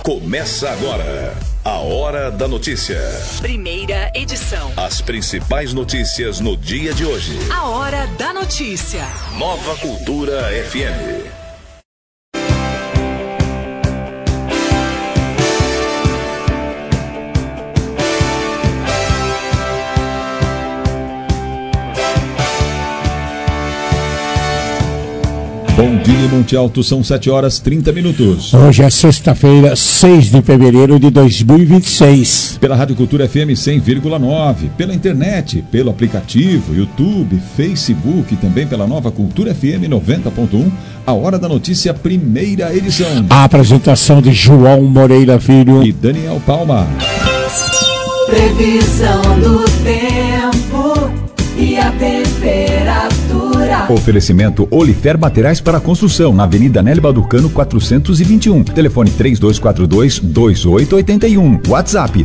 Começa agora a Hora da Notícia. Primeira edição. As principais notícias no dia de hoje. A Hora da Notícia. Nova Cultura FM. Bom dia, Monte Alto, são 7h30. Hoje é sexta-feira, 6 de fevereiro de 2026. Pela Rádio Cultura FM 100,9, pela internet, pelo aplicativo, YouTube, Facebook e também pela Nova Cultura FM 90.1, a Hora da Notícia, primeira edição. A apresentação de João Moreira Filho e Daniel Palma. Previsão do tempo e a temperatura. Oferecimento Olifer Materiais para Construção, na Avenida Nélio Balducano 421. Telefone 3242-2881. WhatsApp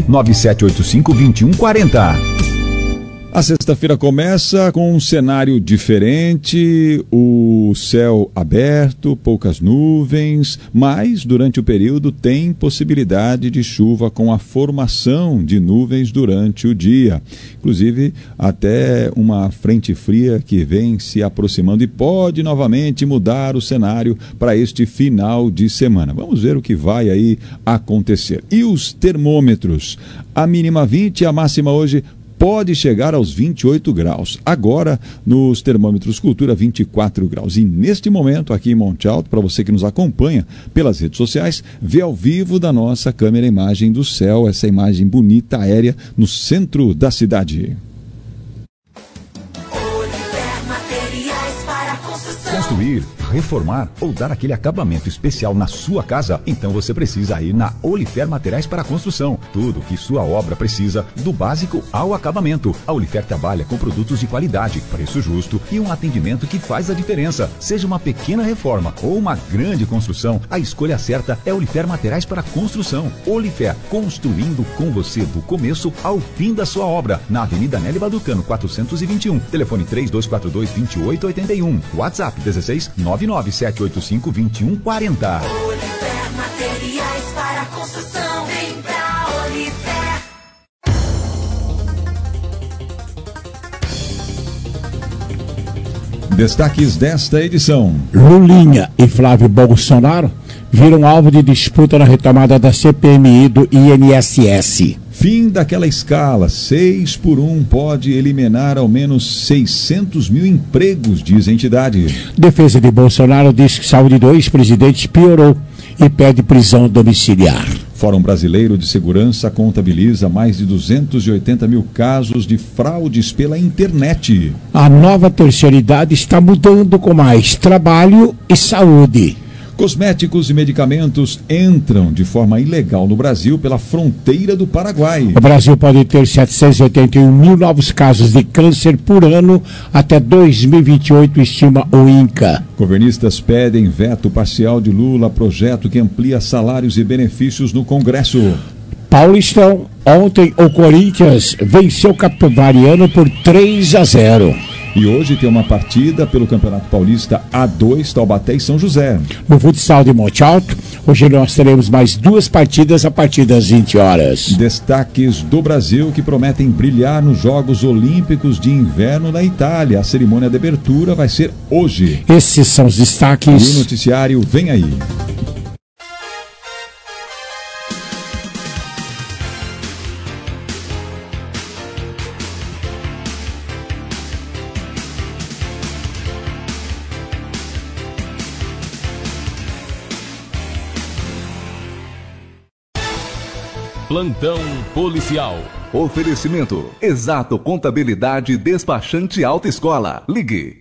99785-2140. A sexta-feira começa com um cenário diferente, o céu aberto, poucas nuvens, mas durante o período tem possibilidade de chuva com a formação de nuvens durante o dia. Inclusive, até uma frente fria que vem se aproximando e pode novamente mudar o cenário para este final de semana. Vamos ver o que vai aí acontecer. E os termômetros? A mínima 20, a máxima hoje pode chegar aos 28 graus. Agora, nos termômetros Cultura, 24 graus. E neste momento, aqui em Monte Alto, para você que nos acompanha pelas redes sociais, vê ao vivo da nossa câmera a imagem do céu, essa imagem bonita, aérea, no centro da cidade. Construir, reformar ou dar aquele acabamento especial na sua casa? Então você precisa ir na Olifer Materiais para Construção. Tudo que sua obra precisa, do básico ao acabamento. A Olifer trabalha com produtos de qualidade, preço justo e um atendimento que faz a diferença. Seja uma pequena reforma ou uma grande construção, a escolha certa é Olifer Materiais para Construção. Olifer, construindo com você do começo ao fim da sua obra. Na Avenida Nélio Balducano 421. Telefone 3242-2881. WhatsApp 1699785-2140. Olifer Materiais para Construção. Vem pra Olifer. Destaques desta edição. Lulinha e Flávio Bolsonaro viram alvo de disputa na retomada da CPMI do INSS. Fim daquela escala, 6 por 1 pode eliminar ao menos 600 mil empregos, diz a entidade. Defesa de Bolsonaro diz que saúde do ex-presidente piorou e pede prisão domiciliar. Fórum Brasileiro de Segurança contabiliza mais de 280 mil casos de fraudes pela internet. A nova terceira idade está mudando com mais trabalho e saúde. Cosméticos e medicamentos entram de forma ilegal no Brasil pela fronteira do Paraguai. O Brasil pode ter 781 mil novos casos de câncer por ano até 2028, estima o INCA. Governistas pedem veto parcial de Lula a projeto que amplia salários e benefícios no Congresso. Paulistão, ontem o Corinthians venceu o Capivariano por 3-0. E hoje tem uma partida pelo Campeonato Paulista A2, Taubaté e São José. No futsal de Monte Alto, hoje nós teremos mais duas partidas a partir das 20 horas. Destaques do Brasil que prometem brilhar nos Jogos Olímpicos de Inverno na Itália. A cerimônia de abertura vai ser hoje. Esses são os destaques. E o noticiário vem aí. Plantão policial. Oferecimento Exato Contabilidade Despachante Alta Escola. Ligue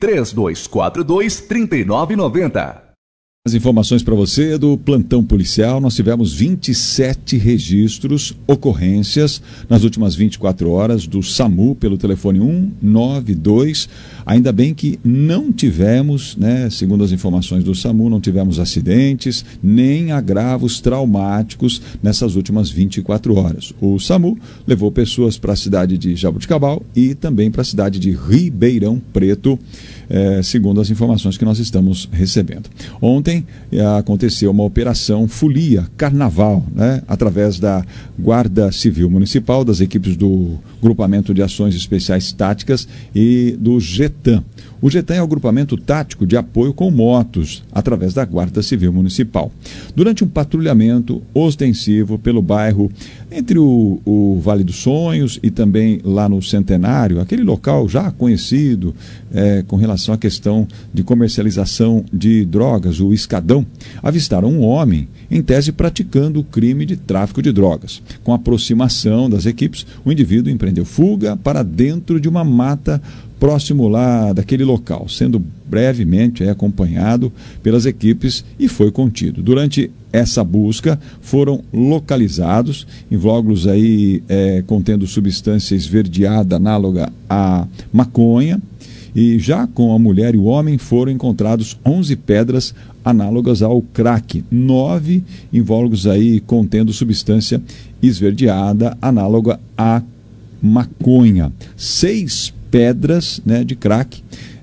3242-3990. As informações para você do plantão policial. Nós tivemos 27 registros, ocorrências nas últimas 24 horas do SAMU pelo telefone 192. Ainda bem que não tivemos, segundo as informações do SAMU, não tivemos acidentes nem agravos traumáticos nessas últimas 24 horas. O SAMU levou pessoas para a cidade de Jaboticabal e também para a cidade de Ribeirão Preto, segundo as informações que nós estamos recebendo. Ontem Ontem aconteceu uma operação Folia Carnaval, né, através da Guarda Civil Municipal, das equipes do Grupamento de Ações Especiais Táticas e do GETAM. O GETAM é o grupamento tático de apoio com motos, através da Guarda Civil Municipal. Durante um patrulhamento ostensivo pelo bairro, entre o Vale dos Sonhos e também lá no Centenário, aquele local já conhecido com relação à questão de comercialização de drogas, o Escadão, avistaram um homem, em tese praticando o crime de tráfico de drogas. Com a aproximação das equipes, o indivíduo empreendeu fuga para dentro de uma mata próximo lá daquele local, sendo brevemente acompanhado pelas equipes e foi contido. Durante essa busca foram localizados invólucros contendo substância esverdeada análoga à maconha, e já com a mulher e o homem foram encontrados 11 pedras análogas ao crack, 9 invólucros contendo substância esverdeada análoga à maconha, 6 pedras, né, de crack,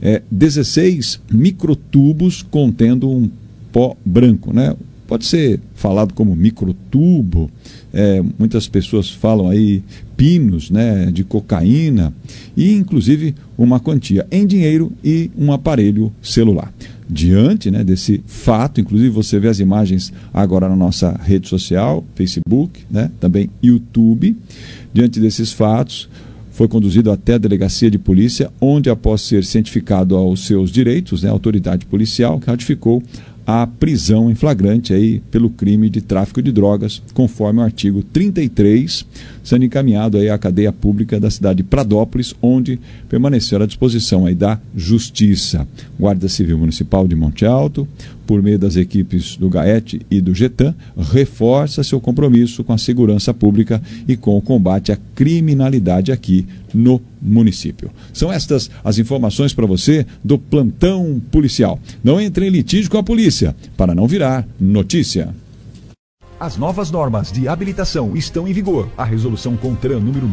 16 microtubos contendo um pó branco, né? Pode ser falado como microtubo, muitas pessoas falam pinos, né, de cocaína, e inclusive uma quantia em dinheiro e um aparelho celular. Diante, né, desse fato, inclusive você vê as imagens agora na nossa rede social, Facebook, né, também YouTube. Diante desses fatos, foi conduzido até a delegacia de polícia, onde, após ser cientificado aos seus direitos, né, a autoridade policial ratificou a prisão em flagrante pelo crime de tráfico de drogas, conforme o artigo 33, sendo encaminhado à cadeia pública da cidade de Pradópolis, onde permaneceu à disposição da Justiça. Guarda Civil Municipal de Monte Alto, por meio das equipes do GAET e do GETAM, reforça seu compromisso com a segurança pública e com o combate à criminalidade aqui no município. São estas as informações para você do plantão policial. Não entre em litígio com a polícia, para não virar notícia. As novas normas de habilitação estão em vigor. A resolução CONTRAN número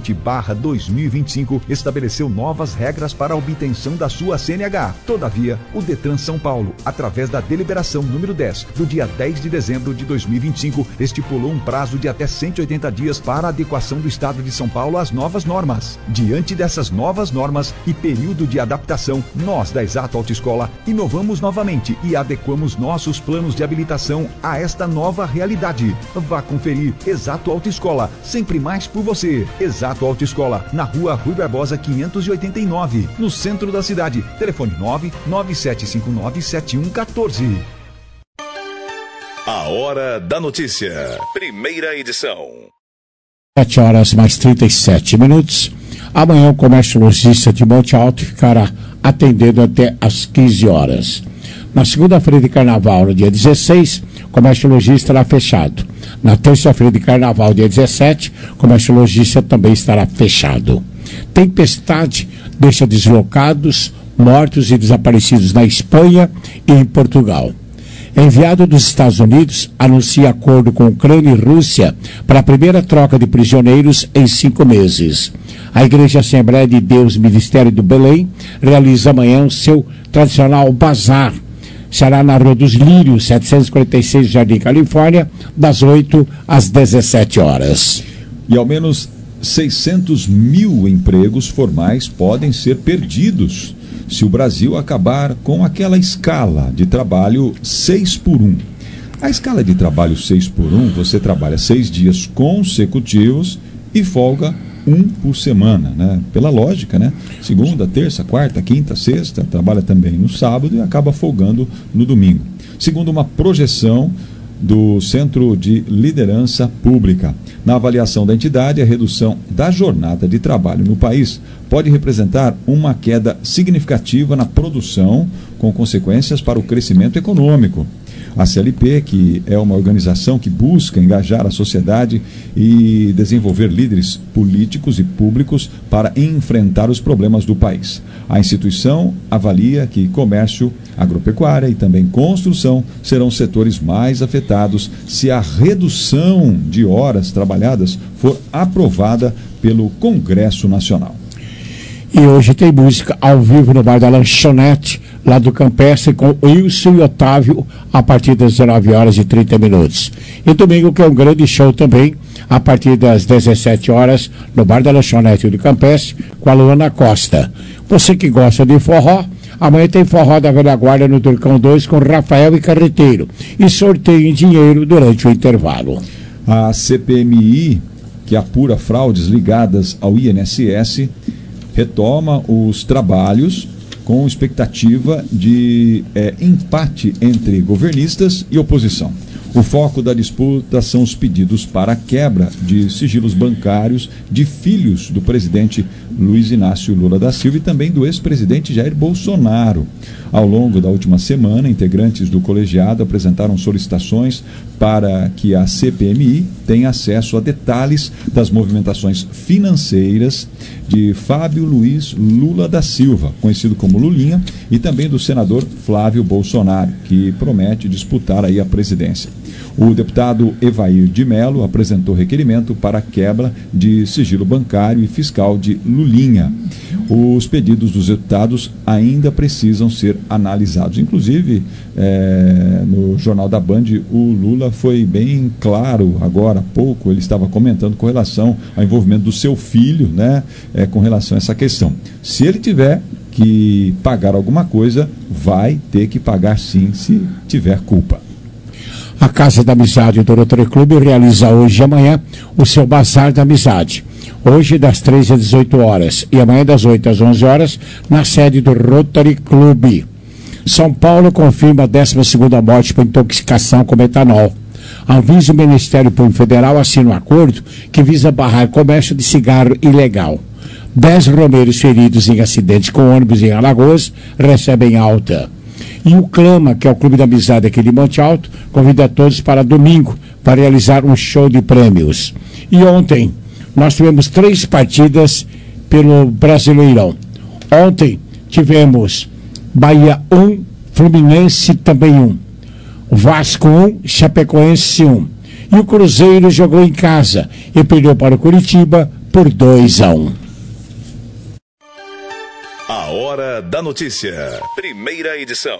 1020/2025 estabeleceu novas regras para a obtenção da sua CNH. Todavia, o Detran São Paulo, através da deliberação número 10, do dia 10 de dezembro de 2025, estipulou um prazo de até 180 dias para a adequação do Estado de São Paulo às novas normas. Diante dessas novas normas e período de adaptação, nós da Exato Autoescola inovamos novamente e adequamos nossos planos de habilitação a esta nova realidade. Vá conferir Exato Autoescola, sempre mais por você. Exato Autoescola, na rua Rui Barbosa 589, no centro da cidade. Telefone 997597114. A Hora da Notícia, primeira edição. 7 horas mais 37 minutos. Amanhã o comércio lojista de Monte Alto ficará atendendo até às 15 horas. Na segunda-feira de carnaval, no dia 16, o comércio lojista estará fechado. Na terça-feira de carnaval, dia 17, o comércio lojista também estará fechado. Tempestade deixa deslocados, mortos e desaparecidos na Espanha e em Portugal. Enviado dos Estados Unidos anuncia acordo com Ucrânia e Rússia para a primeira troca de prisioneiros em 5 meses. A Igreja Assembleia de Deus Ministério do Belém realiza amanhã o seu tradicional bazar. Será na Rua dos Lírios, 746, Jardim Califórnia, das 8 às 17 horas. E ao menos 600 mil empregos formais podem ser perdidos se o Brasil acabar com aquela escala de trabalho 6x1. A escala de trabalho 6x1, você trabalha 6 dias consecutivos e folga 1 por semana, né? Pela lógica, né? Segunda, terça, quarta, quinta, sexta, trabalha também no sábado e acaba folgando no domingo. Segundo uma projeção do Centro de Liderança Pública, na avaliação da entidade, a redução da jornada de trabalho no país pode representar uma queda significativa na produção, com consequências para o crescimento econômico. A CLP, que é uma organização que busca engajar a sociedade e desenvolver líderes políticos e públicos para enfrentar os problemas do país. A instituição avalia que comércio, agropecuária e também construção serão setores mais afetados se a redução de horas trabalhadas for aprovada pelo Congresso Nacional. E hoje tem música ao vivo no bar da Lanchonete, lá do Campestre, com Wilson e Otávio, a partir das 19 horas e 30 minutos. E domingo, que é um grande show também, a partir das 17 horas, no Bar da Lanchonete do Campestre, com a Luana Costa. Você que gosta de forró, amanhã tem forró da Velha Guarda no Turcão 2 com Rafael e Carreteiro. E sorteio em dinheiro durante o intervalo. A CPMI, que apura fraudes ligadas ao INSS, retoma os trabalhos com expectativa de empate entre governistas e oposição. O foco da disputa são os pedidos para a quebra de sigilos bancários de filhos do presidente Luiz Inácio Lula da Silva e também do ex-presidente Jair Bolsonaro. Ao longo da última semana, integrantes do colegiado apresentaram solicitações para que a CPMI tenha acesso a detalhes das movimentações financeiras de Fábio Luiz Lula da Silva, conhecido como Lulinha, e também do senador Flávio Bolsonaro, que promete disputar aí a presidência. O deputado Evair de Mello apresentou requerimento para a quebra de sigilo bancário e fiscal de Lulinha. Os pedidos dos deputados ainda precisam ser analisados. Inclusive, no Jornal da Band, o Lula foi bem claro agora há pouco, ele estava comentando com relação ao envolvimento do seu filho, né, com relação a essa questão. Se ele tiver que pagar alguma coisa, vai ter que pagar sim, se tiver culpa. A Casa da Amizade do Rotary Clube realiza hoje e amanhã o seu Bazar da Amizade. Hoje das 13 às 18 horas e amanhã das 8 às 11 horas na sede do Rotary Clube. São Paulo confirma a 12ª morte por intoxicação com metanol. A Anvisa e o Ministério Público Federal assinam um acordo que visa barrar comércio de cigarro ilegal. 10 romeiros feridos em acidente com ônibus em Alagoas recebem alta. E o Clama, que é o Clube da Amizade aqui de Monte Alto, convida todos para domingo para realizar um show de prêmios. E ontem nós tivemos 3 partidas pelo Brasileirão. Ontem tivemos Bahia 1, Fluminense também 1. Vasco 1, Chapecoense 1. E o Cruzeiro jogou em casa e perdeu para o Curitiba por 2-1. A Hora da Notícia. Primeira edição.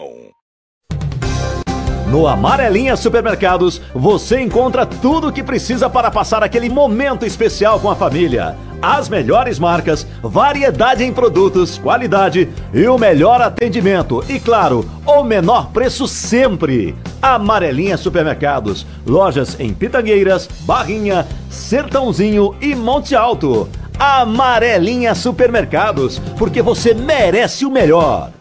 No Amarelinha Supermercados, você encontra tudo o que precisa para passar aquele momento especial com a família. As melhores marcas, variedade em produtos, qualidade e o melhor atendimento. E claro, o menor preço sempre. Amarelinha Supermercados. Lojas em Pitangueiras, Barrinha, Sertãozinho e Monte Alto. Amarelinha Supermercados, porque você merece o melhor.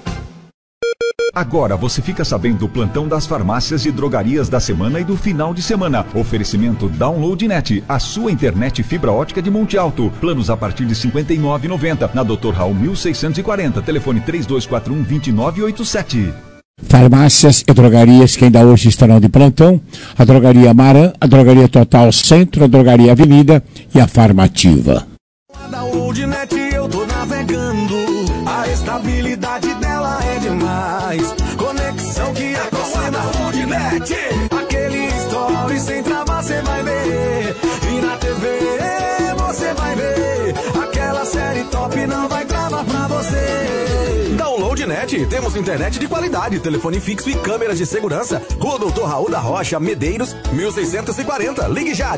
Agora você fica sabendo do plantão das farmácias e drogarias da semana e do final de semana. Oferecimento Download.net, a sua internet fibra ótica de Monte Alto. Planos a partir de R$ 59,90. Na Dr. Raul 1640, telefone 3241-2987. Farmácias e drogarias que ainda hoje estarão de plantão: a Drogaria Maran, a Drogaria Total Centro, a Drogaria Avenida e a Farmativa. Download.net eu tô navegando, a estabilidade dela é demais. Conexão que é com a Download.net, aquele story sem travar cê vai ver. E na TV você vai ver, aquela série top não vai travar pra você. Download.net, temos internet de qualidade, telefone fixo e câmeras de segurança. Rua Doutor Raul da Rocha, Medeiros, 1640. Ligue já,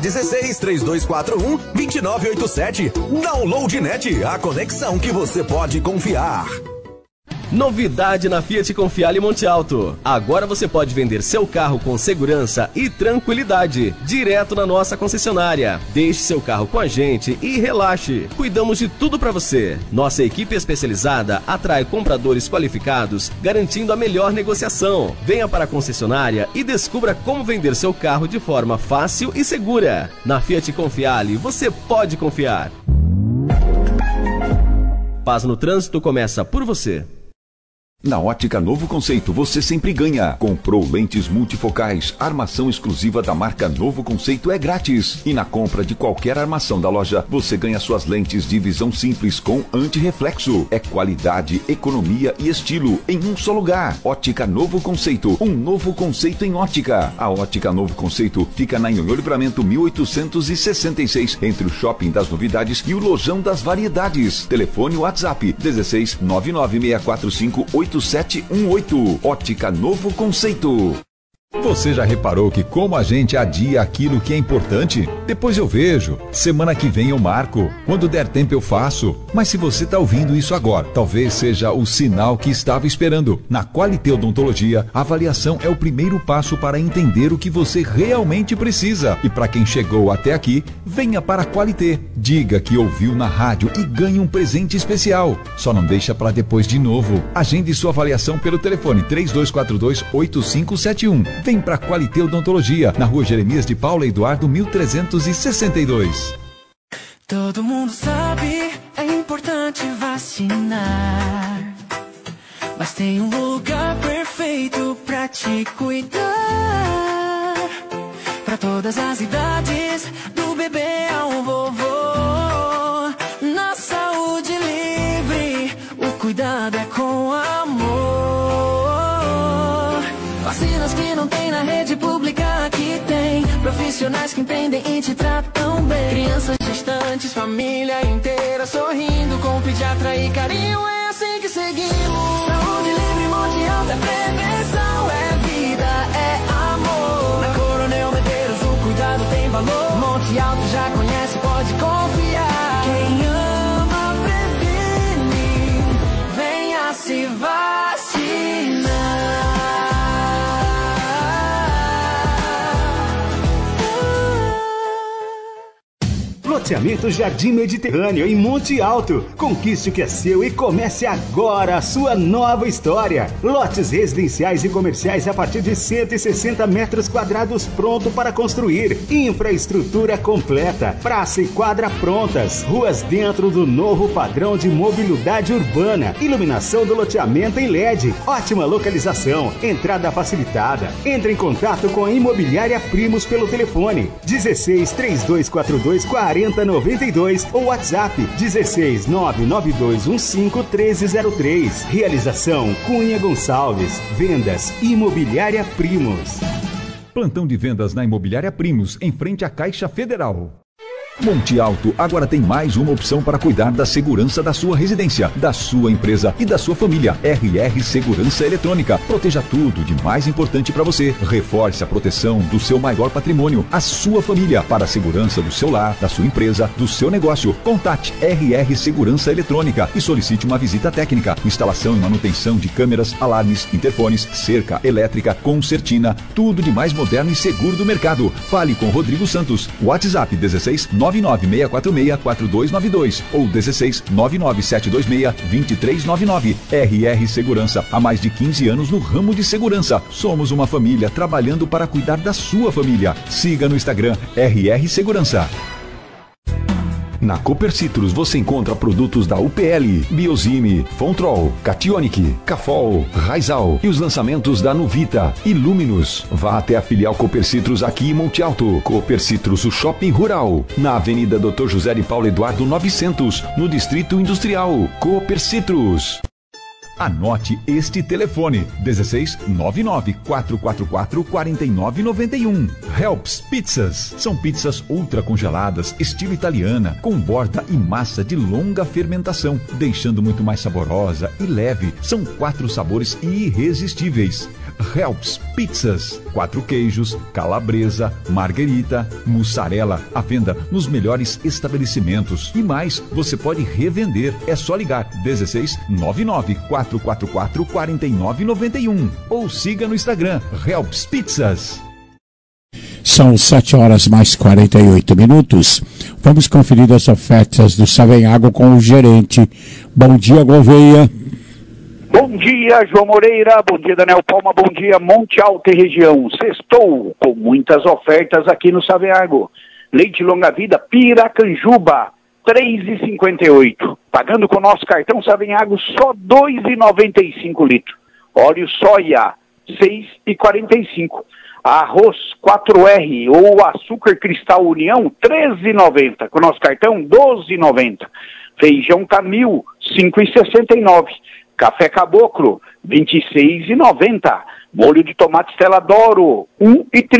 16-3241-2987. Download.net, a conexão que você pode confiar. Novidade na Fiat Confiale Monte Alto. Agora você pode vender seu carro com segurança e tranquilidade, direto na nossa concessionária. Deixe seu carro com a gente e relaxe. Cuidamos de tudo para você. Nossa equipe especializada atrai compradores qualificados, garantindo a melhor negociação. Venha para a concessionária e descubra como vender seu carro de forma fácil e segura. Na Fiat Confiale, você pode confiar. Paz no Trânsito começa por você. Na Ótica Novo Conceito, você sempre ganha. Comprou lentes multifocais, armação exclusiva da marca Novo Conceito é grátis. E na compra de qualquer armação da loja, você ganha suas lentes de visão simples com antirreflexo. É qualidade, economia e estilo em um só lugar. Ótica Novo Conceito, um novo conceito em ótica. A Ótica Novo Conceito fica na Nhonhô Livramento 1866, entre o Shopping das Novidades e o Lojão das Variedades. Telefone WhatsApp 16 99645 8718. Ótica Novo Conceito. Você já reparou que como a gente adia aquilo que é importante? Depois eu vejo. Semana que vem eu marco. Quando der tempo eu faço. Mas se você está ouvindo isso agora, talvez seja o sinal que estava esperando. Na Qualité Odontologia, a avaliação é o primeiro passo para entender o que você realmente precisa. E para quem chegou até aqui, venha para a Qualité. Diga que ouviu na rádio e ganhe um presente especial. Só não deixa para depois de novo. Agende sua avaliação pelo telefone 3242-8571. Vem pra Qualité Odontologia, na Rua Jeremias de Paula Eduardo, 1362. Todo mundo sabe, é importante vacinar. Mas tem um lugar perfeito pra te cuidar. Pra todas as idades, do bebê ao vovô. Na saúde livre, o cuidado é com amor. Vacinas que não tem na rede pública, aqui tem. Profissionais que entendem e te tratam bem. Crianças gestantes, família inteira sorrindo. Com pediatra e carinho, é assim que seguimos. Saúde livre, Monte Alto é prevenção, é vida, é amor. Na Coronel Medeiros o cuidado tem valor. Monte Alto já conhece, pode confiar. Quem ama previne, venha se vacinar. Loteamento Jardim Mediterrâneo em Monte Alto. Conquiste o que é seu e comece agora a sua nova história. Lotes residenciais e comerciais a partir de 160 metros quadrados pronto para construir. Infraestrutura completa. Praça e quadra prontas. Ruas dentro do novo padrão de mobilidade urbana. Iluminação do loteamento em LED. Ótima localização. Entrada facilitada. Entre em contato com a Imobiliária Primos pelo telefone 16 3242 4092 ou WhatsApp 16 99215 1303. Realização Cunha Gonçalves. Vendas Imobiliária Primos. Plantão de vendas na Imobiliária Primos, em frente à Caixa Federal. Monte Alto agora tem mais uma opção para cuidar da segurança da sua residência, da sua empresa e da sua família. RR Segurança Eletrônica. Proteja tudo de mais importante para você. Reforce a proteção do seu maior patrimônio, a sua família, para a segurança do seu lar, da sua empresa, do seu negócio. Contate RR Segurança Eletrônica e solicite uma visita técnica. Instalação e manutenção de câmeras, alarmes, interfones, cerca elétrica, concertina, tudo de mais moderno e seguro do mercado. Fale com Rodrigo Santos. WhatsApp 16 99646-4292 ou 16 99726-2399. RR Segurança, há mais de 15 anos no ramo de segurança. Somos uma família trabalhando para cuidar da sua família. Siga no Instagram RR Segurança. Na Cooper Citrus você encontra produtos da UPL, Biozime, Fontrol, Cationic, Cafol, Raizal e os lançamentos da Nuvita e Luminus. Vá até a filial Cooper Citrus aqui em Monte Alto. Cooper Citrus, o shopping rural, na Avenida Dr. José de Paulo Eduardo 900, no Distrito Industrial. Cooper Citrus. Anote este telefone: 16 99 444 4991. Helps Pizzas. São pizzas ultra congeladas, estilo italiana, com borda e massa de longa fermentação, deixando muito mais saborosa e leve. São 4 sabores irresistíveis. Helps Pizzas. 4 queijos, calabresa, marguerita, mussarela. À venda nos melhores estabelecimentos. E mais, você pode revender. É só ligar 16 99 444 4991 ou siga no Instagram Helps Pizzas. São 7h mais 48. Vamos conferir as ofertas do Savenhago com o gerente. Bom dia, Gouveia. Bom dia, João Moreira. Bom dia, Daniel Palma. Bom dia, Monte Alto e região. Sextou com muitas ofertas aqui no Savenhago. Leite longa vida Piracanjuba, R$3,58. Pagando com o nosso cartão Savenhago só R$2,95 litro. Óleo soia, R$6,45. Arroz 4R ou açúcar cristal União, R$13,90. Com o nosso cartão, R$12,90. Feijão Camil, R$5,69. Café Caboclo, R$26,90. Molho de tomate Stella D'Oro,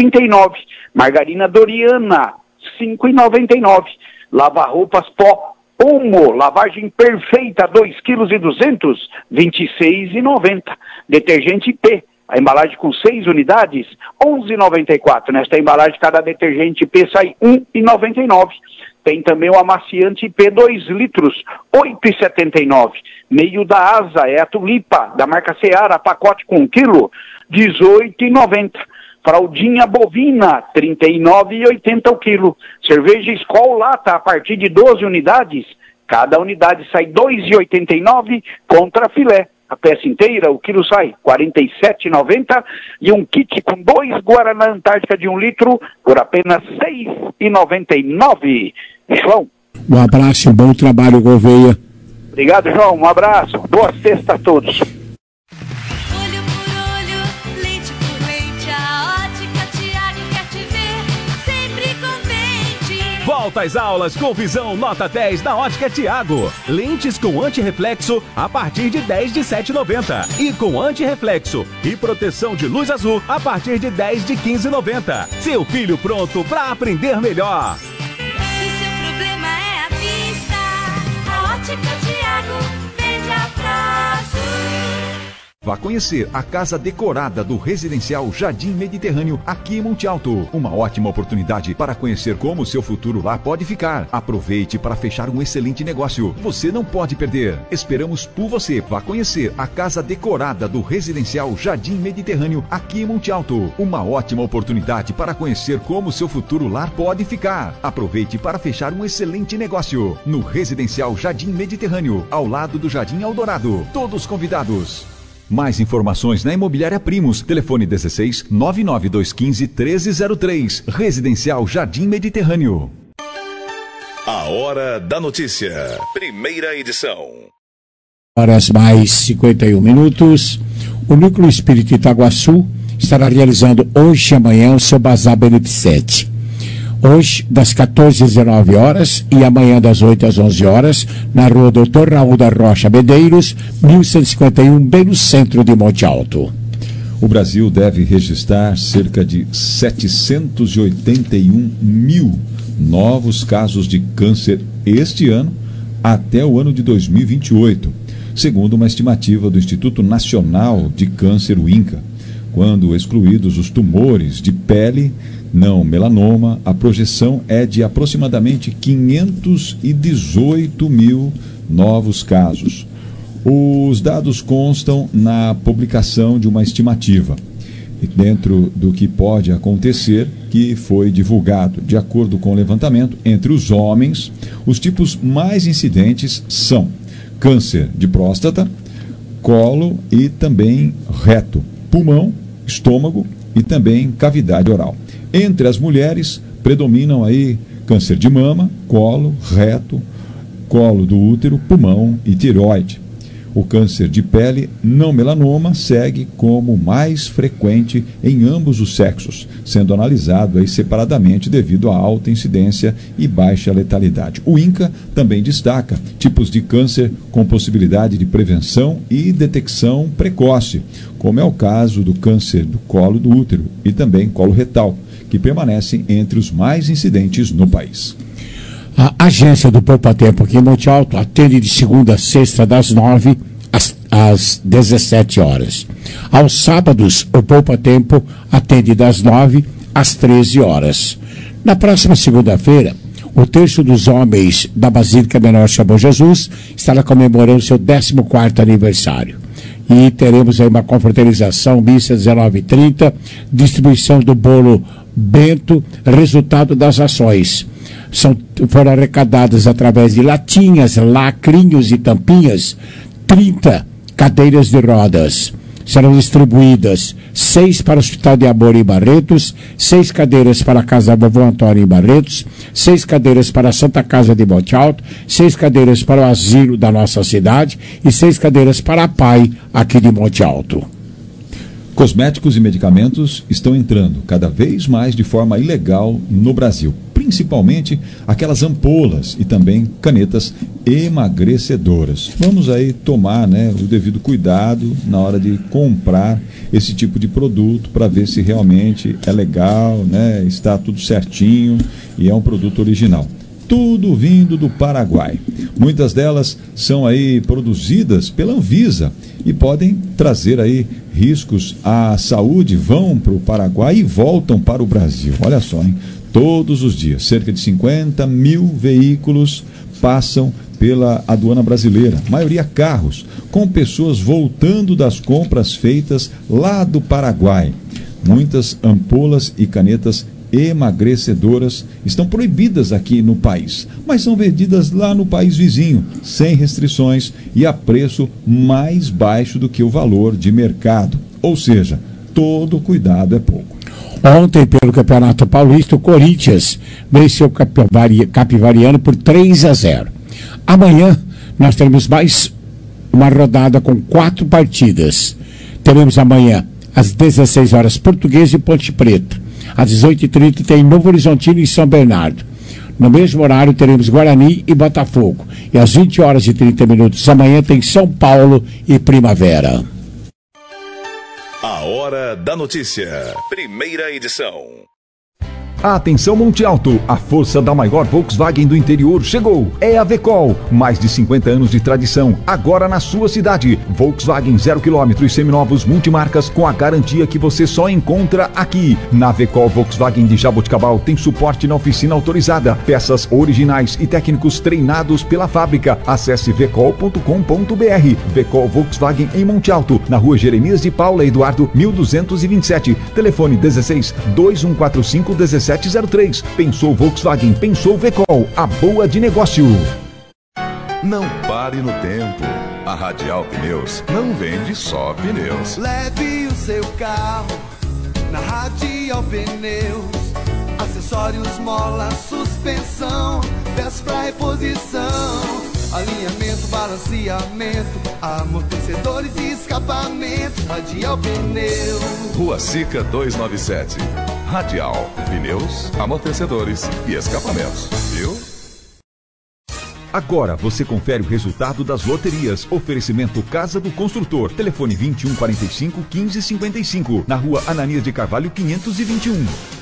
R$1,39. Margarina Doriana, R$5,99. Lava-roupas pó, Omo, lavagem perfeita, 2,2 kg, R$ 26,90. Detergente P, a embalagem com 6 unidades, R$ 11,94. Nesta embalagem, cada detergente P sai R$ 1,99. Tem também o amaciante P 2 litros, R$ 8,79. Meio da Asa, é a Tulipa, da marca Seara, pacote com 1 quilo, R$ 18,90. Fraldinha bovina, R$ 39,80 o quilo. Cerveja Skol lata, a partir de 12 unidades. Cada unidade sai R$ 2,89 contra filé. A peça inteira, o quilo sai R$ 47,90 e um kit com 2 Guaraná Antártica de 1 litro por apenas R$ 6,99. João. Um abraço e um bom trabalho, Gouveia. Obrigado, João. Um abraço. Boa sexta a todos. Volta às aulas com Visão Nota 10 na Ótica Tiago. Lentes com antirreflexo a partir de 10 de R$ 7,90. E com antirreflexo e proteção de luz azul a partir de 10 de R$ 15,90. Seu filho pronto para aprender melhor. Se seu problema é a vista, a Ótica Tiago vende a prazo. Vá conhecer a casa decorada do Residencial Jardim Mediterrâneo aqui em Monte Alto. Uma ótima oportunidade para conhecer como o seu futuro lá pode ficar. Aproveite para fechar um excelente negócio. Você não pode perder. Esperamos por você. Vá conhecer a casa decorada do Residencial Jardim Mediterrâneo aqui em Monte Alto. Uma ótima oportunidade para conhecer como o seu futuro lá pode ficar. Aproveite para fechar um excelente negócio. No Residencial Jardim Mediterrâneo, ao lado do Jardim Eldorado. Todos convidados. Mais informações na Imobiliária Primos. Telefone 16 99215 1303. Residencial Jardim Mediterrâneo. A Hora da Notícia. Primeira edição. Horas mais 51 minutos. O Núcleo Espírita Itaguaçu estará realizando hoje e amanhã o seu Bazar Beneficente. Hoje, das 14 às 19 horas e amanhã das 8 às 11 horas, na rua Doutor Raul da Rocha Medeiros, 1151, bem no centro de Monte Alto. O Brasil deve registrar cerca de 781 mil novos casos de câncer este ano até o ano de 2028, segundo uma estimativa do Instituto Nacional de Câncer, o INCA. Quando excluídos os tumores de pele, não melanoma, a projeção é de aproximadamente 518 mil novos casos. Os dados constam na publicação de uma estimativa, dentro do que pode acontecer, que foi divulgado. De acordo com o levantamento, entre os homens, os tipos mais incidentes são câncer de próstata, colo e também reto, pulmão, estômago e também cavidade oral. Entre as mulheres, predominam aí câncer de mama, colo, reto, colo do útero, pulmão e tireoide. O câncer de pele não melanoma segue como mais frequente em ambos os sexos, sendo analisado aí separadamente devido à alta incidência e baixa letalidade. O INCA também destaca tipos de câncer com possibilidade de prevenção e detecção precoce, como é o caso do câncer do colo do útero e também colo retal, que permanecem entre os mais incidentes no país. A agência do Poupa Tempo aqui em Monte Alto atende de segunda a sexta das 9 às 17 horas. Aos sábados, o Poupa Tempo atende das 9 às 13 horas. Na próxima segunda-feira, o Terço dos Homens da Basílica Menor Bom Jesus estará comemorando seu 14º aniversário. E teremos aí uma confraternização, missa 19h30, distribuição do bolo Bento, resultado das ações. Foram arrecadadas através de latinhas, lacrinhos e tampinhas 30 cadeiras de rodas. Serão distribuídas 6 para o Hospital de Amor em Barretos, 6 cadeiras para a Casa Vovô Antônio em Barretos, 6 cadeiras para a Santa Casa de Monte Alto, 6 cadeiras para o asilo da nossa cidade e 6 cadeiras para a PAI aqui de Monte Alto. Cosméticos e medicamentos estão entrando cada vez mais de forma ilegal no Brasil, principalmente aquelas ampolas e também canetas emagrecedoras. Vamos aí tomar, o devido cuidado na hora de comprar esse tipo de produto para ver se realmente é legal, está tudo certinho e é um produto original. tudo vindo do Paraguai. Muitas delas são aí produzidas pela Anvisa e podem trazer aí riscos à saúde, vão para o Paraguai e voltam para o Brasil. Olha só, hein? Todos os dias, cerca de 50 mil veículos passam pela aduana brasileira, maioria carros, com pessoas voltando das compras feitas lá do Paraguai. Muitas ampolas e canetas emagrecedoras estão proibidas aqui no país, mas são vendidas lá no país vizinho, sem restrições e a preço mais baixo do que o valor de mercado. Ou seja, todo cuidado é pouco. Ontem, pelo Campeonato Paulista, o Corinthians venceu o Capivariano por 3-0. Amanhã nós teremos mais uma rodada com 4 partidas. Teremos amanhã às 16 horas Portuguesa e Ponte Preta. Às 18h30 tem Novo Horizontino e São Bernardo. No mesmo horário teremos Guarani e Botafogo. E às 20h30 amanhã tem São Paulo e Primavera. A Hora da Notícia. Primeira edição. Atenção Monte Alto, a força da maior Volkswagen do interior chegou. É a Vecol, mais de 50 anos de tradição, agora na sua cidade. Volkswagen 0 km e seminovos multimarcas com a garantia que você só encontra aqui. Na Vecol Volkswagen de Jaboticabal tem suporte na oficina autorizada, peças originais e técnicos treinados pela fábrica. Acesse vecol.com.br. Vecol Volkswagen em Monte Alto, na rua Jeremias de Paula Eduardo 1227. Telefone 16 2145 1703. Pensou Volkswagen, pensou Vecol, a boa de negócio. Não pare no tempo. A Radial Pneus não vende só pneus. Leve o seu carro na Radial Pneus. Acessórios, mola, suspensão, peças pra reposição, alinhamento, balanceamento, amortecedores e escapamentos. Radial Pneus. Rua Sica 297. Radial Pneus, amortecedores e escapamentos. Viu? Agora você confere o resultado das loterias. Oferecimento Casa do Construtor. Telefone 2145 1555. Na rua Ananias de Carvalho 521.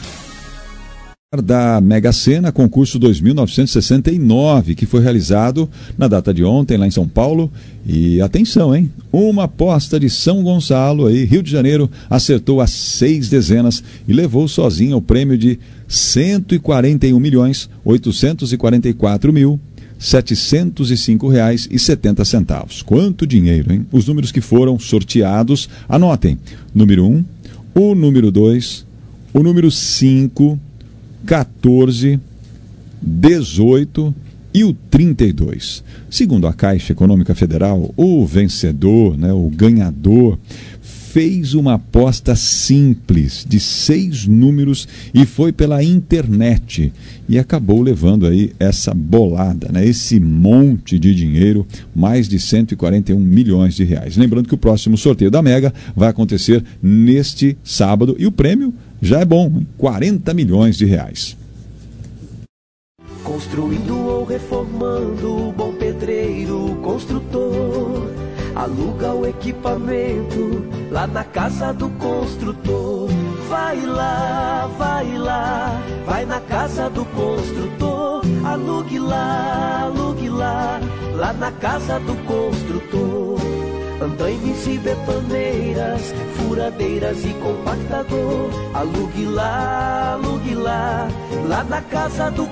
Da Mega Sena, concurso 2969, que foi realizado na data de ontem lá em São Paulo. E atenção, hein? Uma aposta de São Gonçalo, aí, Rio de Janeiro, acertou as 6 dezenas e levou sozinho o prêmio de R$144.705,70. Quanto dinheiro, hein? Os números que foram sorteados, anotem: número 1, o número 2, o número 5, 14, 18 e o 32. Segundo a Caixa Econômica Federal, o vencedor, o ganhador, fez uma aposta simples de 6 números e foi pela internet e acabou levando aí essa bolada, esse monte de dinheiro, mais de R$141 milhões. Lembrando que o próximo sorteio da Mega vai acontecer neste sábado e o prêmio já é bom, R$40 milhões. Construindo ou reformando, bom pedreiro, construtor, aluga o equipamento lá na casa do construtor. Vai lá, vai na casa do construtor, alugue lá, lá na casa do construtor. Andaimes e betoneiras, furadeiras e compactador, alugue lá, lá na casa do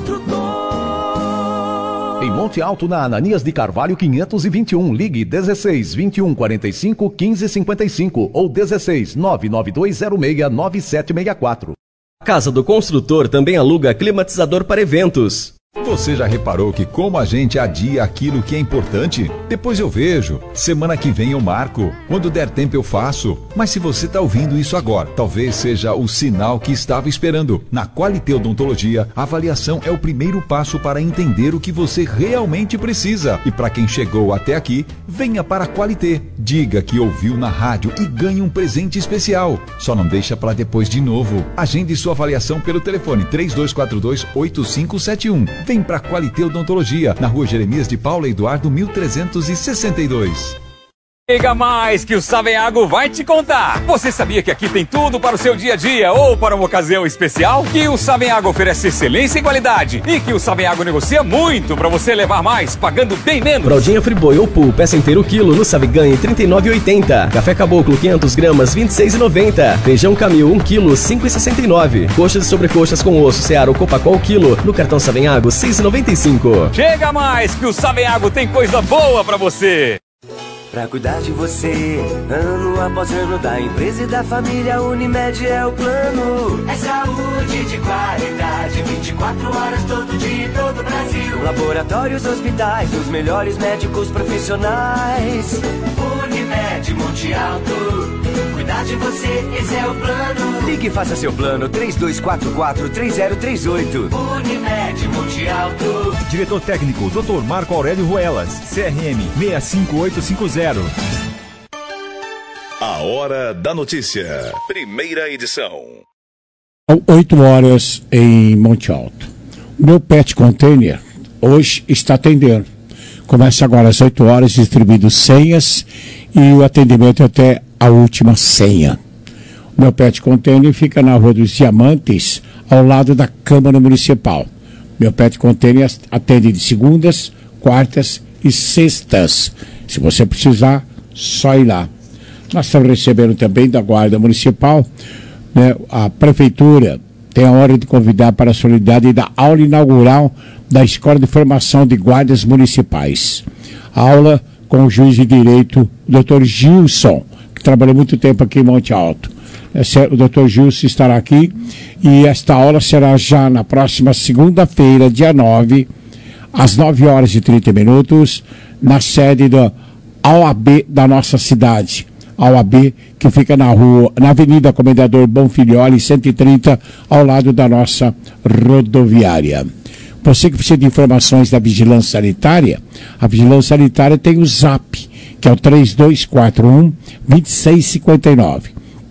construtor. Em Monte Alto, na Ananias de Carvalho 521, ligue 16 21 45 15 55 ou 16 99206 9764. Casa do Construtor também aluga climatizador para eventos. Você já reparou que como a gente adia aquilo que é importante? Depois eu vejo, semana que vem eu marco, quando der tempo eu faço. Mas se você está ouvindo isso agora, talvez seja o sinal que estava esperando. Na Qualité Odontologia, a avaliação é o primeiro passo para entender o que você realmente precisa. E para quem chegou até aqui, venha para a Qualité. Diga que ouviu na rádio e ganhe um presente especial. Só não deixa para depois de novo. Agende sua avaliação pelo telefone 3242-8571. Vem para a Qualité Odontologia, na rua Jeremias de Paula Eduardo 1362. Chega mais que o Savenhago vai te contar. Você sabia que aqui tem tudo para o seu dia a dia ou para uma ocasião especial? Que o Savenhago oferece excelência e qualidade e que o Savenhago negocia muito para você levar mais, pagando bem menos. Fraldinha Friboi ou Pool, peça inteiro quilo no Saveganhe, R$ 39,80. Café Caboclo, 500 gramas, R$ 26,90. Feijão Camil, 1 quilo, R$ 5,69. Coxas e sobrecoxas com osso, Seara ou Copacol, quilo, no cartão Savenhago, R$ 6,95. Chega mais que o Savenhago tem coisa boa para você. Pra cuidar de você, ano após ano, da empresa e da família, Unimed é o plano. É saúde de qualidade, 24 horas, todo dia, todo o Brasil. Laboratórios, hospitais, os melhores médicos profissionais. Unimed Monte Alto, cuidar de você, esse é o plano. Ligue e faça seu plano, 3244-3038. Unimed Monte Alto. Diretor técnico, Dr. Marco Aurélio Ruelas, CRM 65850. A Hora da Notícia, primeira edição. 8 horas em Monte Alto. O meu pet container hoje está atendendo. Começa agora às 8 horas, distribuindo senhas e o atendimento até a última senha. O meu pet container fica na Rua dos Diamantes, ao lado da Câmara Municipal. Meu pet container atende de segundas, quartas e sextas. Se você precisar, só ir lá. Nós estamos recebendo também da Guarda Municipal, né, a Prefeitura tem a hora de convidar para a solenidade da aula inaugural da Escola de Formação de Guardas Municipais. A aula com o juiz de direito, o Dr. Gilson, que trabalhou muito tempo aqui em Monte Alto. O Dr. Gilson estará aqui e esta aula será já na próxima segunda-feira, dia 9, às 9 horas e 30 minutos, na sede da OAB da nossa cidade. A OAB que fica na Avenida Comendador Bonfilholi, 130, ao lado da nossa rodoviária. Você que precisa de informações da Vigilância Sanitária, a Vigilância Sanitária tem o ZAP, que é o 3241-2659.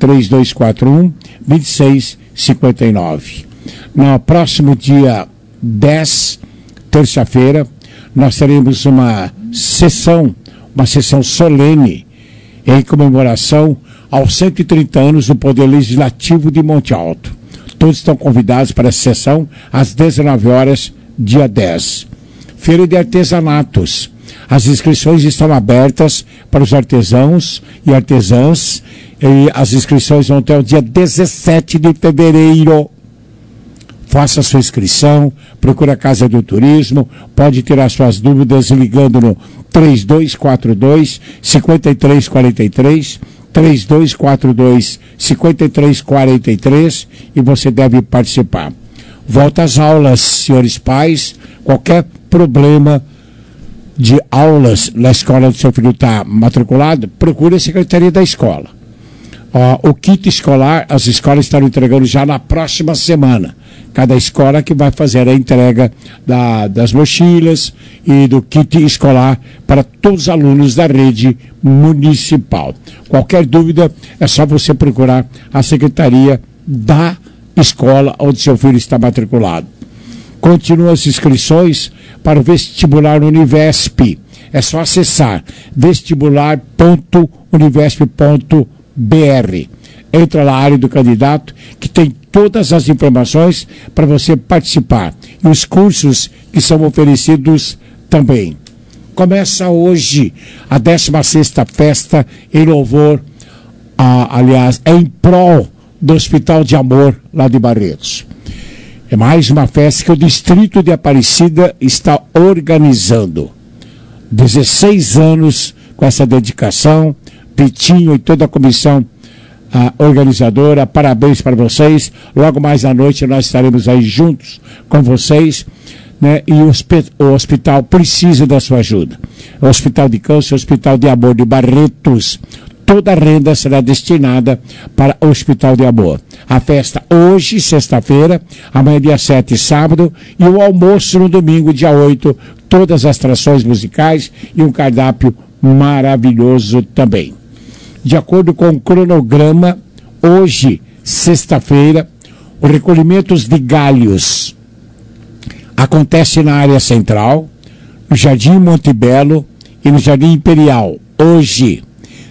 3241-2659. No próximo dia 10, terça-feira, nós teremos uma sessão solene em comemoração aos 130 anos do Poder Legislativo de Monte Alto. Todos estão convidados para a sessão às 19 horas, dia 10. Feira de Artesanatos. As inscrições estão abertas para os artesãos e artesãs e as inscrições vão até o dia 17 de fevereiro. Faça sua inscrição, procure a Casa do Turismo, pode tirar suas dúvidas ligando no 3242-5343, 3242-5343 e você deve participar. Volta às aulas, senhores pais, qualquer problema de aulas na escola do seu filho está matriculado, procure a secretaria da escola. O kit escolar, as escolas estarão entregando já na próxima semana. Cada escola que vai fazer a entrega das mochilas e do kit escolar para todos os alunos da rede municipal. Qualquer dúvida, é só você procurar a secretaria da escola onde seu filho está matriculado. Continuam as inscrições para o vestibular Univesp. É só acessar vestibular.univesp.br. Entra na área do candidato, que tem todas as informações para você participar. E os cursos que são oferecidos também. Começa hoje a 16ª festa em louvor, em prol do Hospital de Amor, lá de Barretos. É mais uma festa que o Distrito de Aparecida está organizando. 16 anos com essa dedicação, Vitinho e toda a comissão organizadora, parabéns para vocês. Logo mais à noite nós estaremos aí juntos com vocês, né? E o hospital precisa da sua ajuda. O Hospital de Câncer, o Hospital de Amor de Barretos, toda a renda será destinada para o Hospital de Amor. A festa hoje, sexta-feira, amanhã dia 7, sábado, e o almoço no domingo, dia 8, todas as atrações musicais e um cardápio maravilhoso também. De acordo com o cronograma, hoje, sexta-feira, o recolhimento de galhos acontece na área central, no Jardim Monte Belo e no Jardim Imperial, hoje.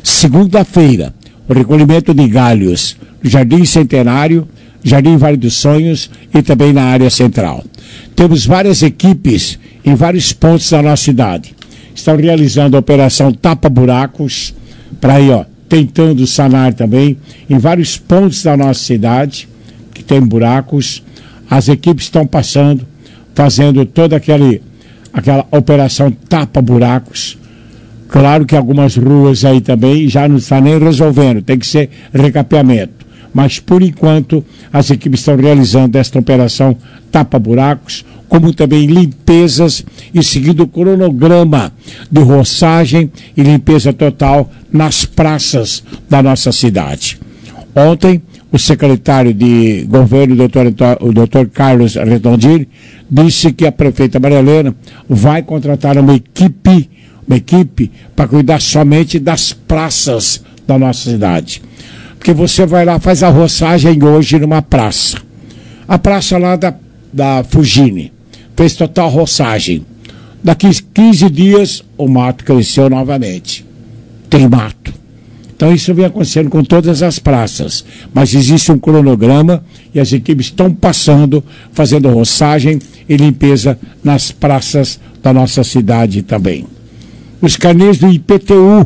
segunda-feira, o recolhimento de galhos no Jardim Centenário, Jardim Vale dos Sonhos e também na área central. Temos várias equipes em vários pontos da nossa cidade. Estão realizando a operação Tapa-Buracos, para ir, tentando sanar também em vários pontos da nossa cidade, que tem buracos. As equipes estão passando, fazendo toda aquela operação Tapa-Buracos. Claro que algumas ruas aí também já não está nem resolvendo, tem que ser recapeamento. Mas, por enquanto, as equipes estão realizando esta operação Tapa-Buracos, como também limpezas e seguindo o cronograma de roçagem e limpeza total nas praças da nossa cidade. Ontem, o secretário de governo, o doutor Carlos Redondini, disse que a prefeita Maria Helena vai contratar uma equipe para cuidar somente das praças da nossa cidade. Porque você vai lá, faz a roçagem hoje numa praça. A praça lá da Fugine fez total roçagem. Daqui 15 dias o mato cresceu novamente. Tem mato. Então isso vem acontecendo com todas as praças. Mas existe um cronograma e as equipes estão passando, fazendo roçagem e limpeza nas praças da nossa cidade também. Os carnês do IPTU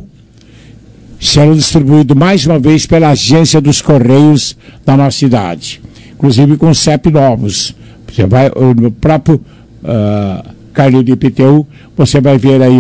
serão distribuídos mais uma vez pela agência dos Correios da nossa cidade, inclusive com CEP novos. Você vai no próprio carnê do IPTU, você vai ver aí,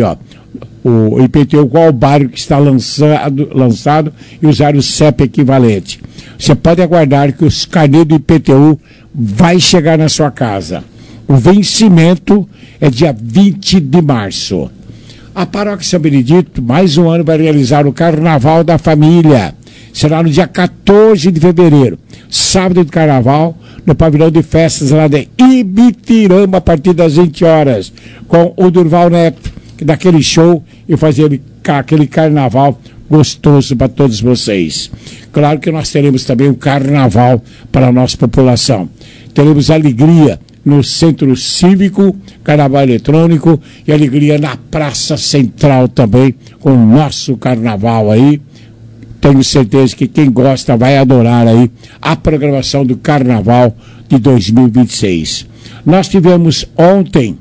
o IPTU, qual o bairro que está lançado e usar o CEP equivalente. Você pode aguardar que os carnês do IPTU vai chegar na sua casa. O vencimento é dia 20 de março. A Paróquia São Benedito, mais um ano, vai realizar o Carnaval da Família. Será no dia 14 de fevereiro, sábado de Carnaval, no pavilhão de festas lá de Ibitirama, a partir das 20 horas, com o Durval Neto, que dá aquele show e fazer aquele carnaval gostoso para todos vocês. Claro que nós teremos também um carnaval para a nossa população. Teremos alegria no Centro Cívico, Carnaval Eletrônico e alegria na Praça Central também, com o nosso carnaval aí. Tenho certeza que quem gosta vai adorar aí a programação do Carnaval de 2026. Nós tivemos ontem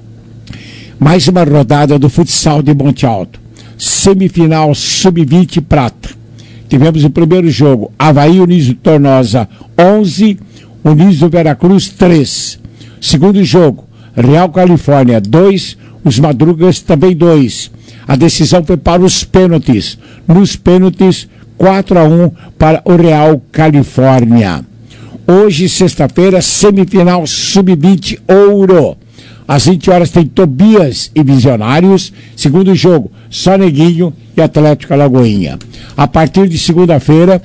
mais uma rodada do futsal de Monte Alto. Semifinal Sub-20 Prata. Tivemos o primeiro jogo, Avaí Unísio Tornosa 11, Unísio Veracruz 3. Segundo jogo, Real Califórnia 2, os Madrugas também 2. A decisão foi para os pênaltis. Nos pênaltis, 4-1 para o Real Califórnia. Hoje, sexta-feira, semifinal Sub-20 Ouro. Às 20 horas tem Tobias e Visionários. Segundo jogo, Soneguinho e Atlético Alagoinha. A partir de segunda-feira,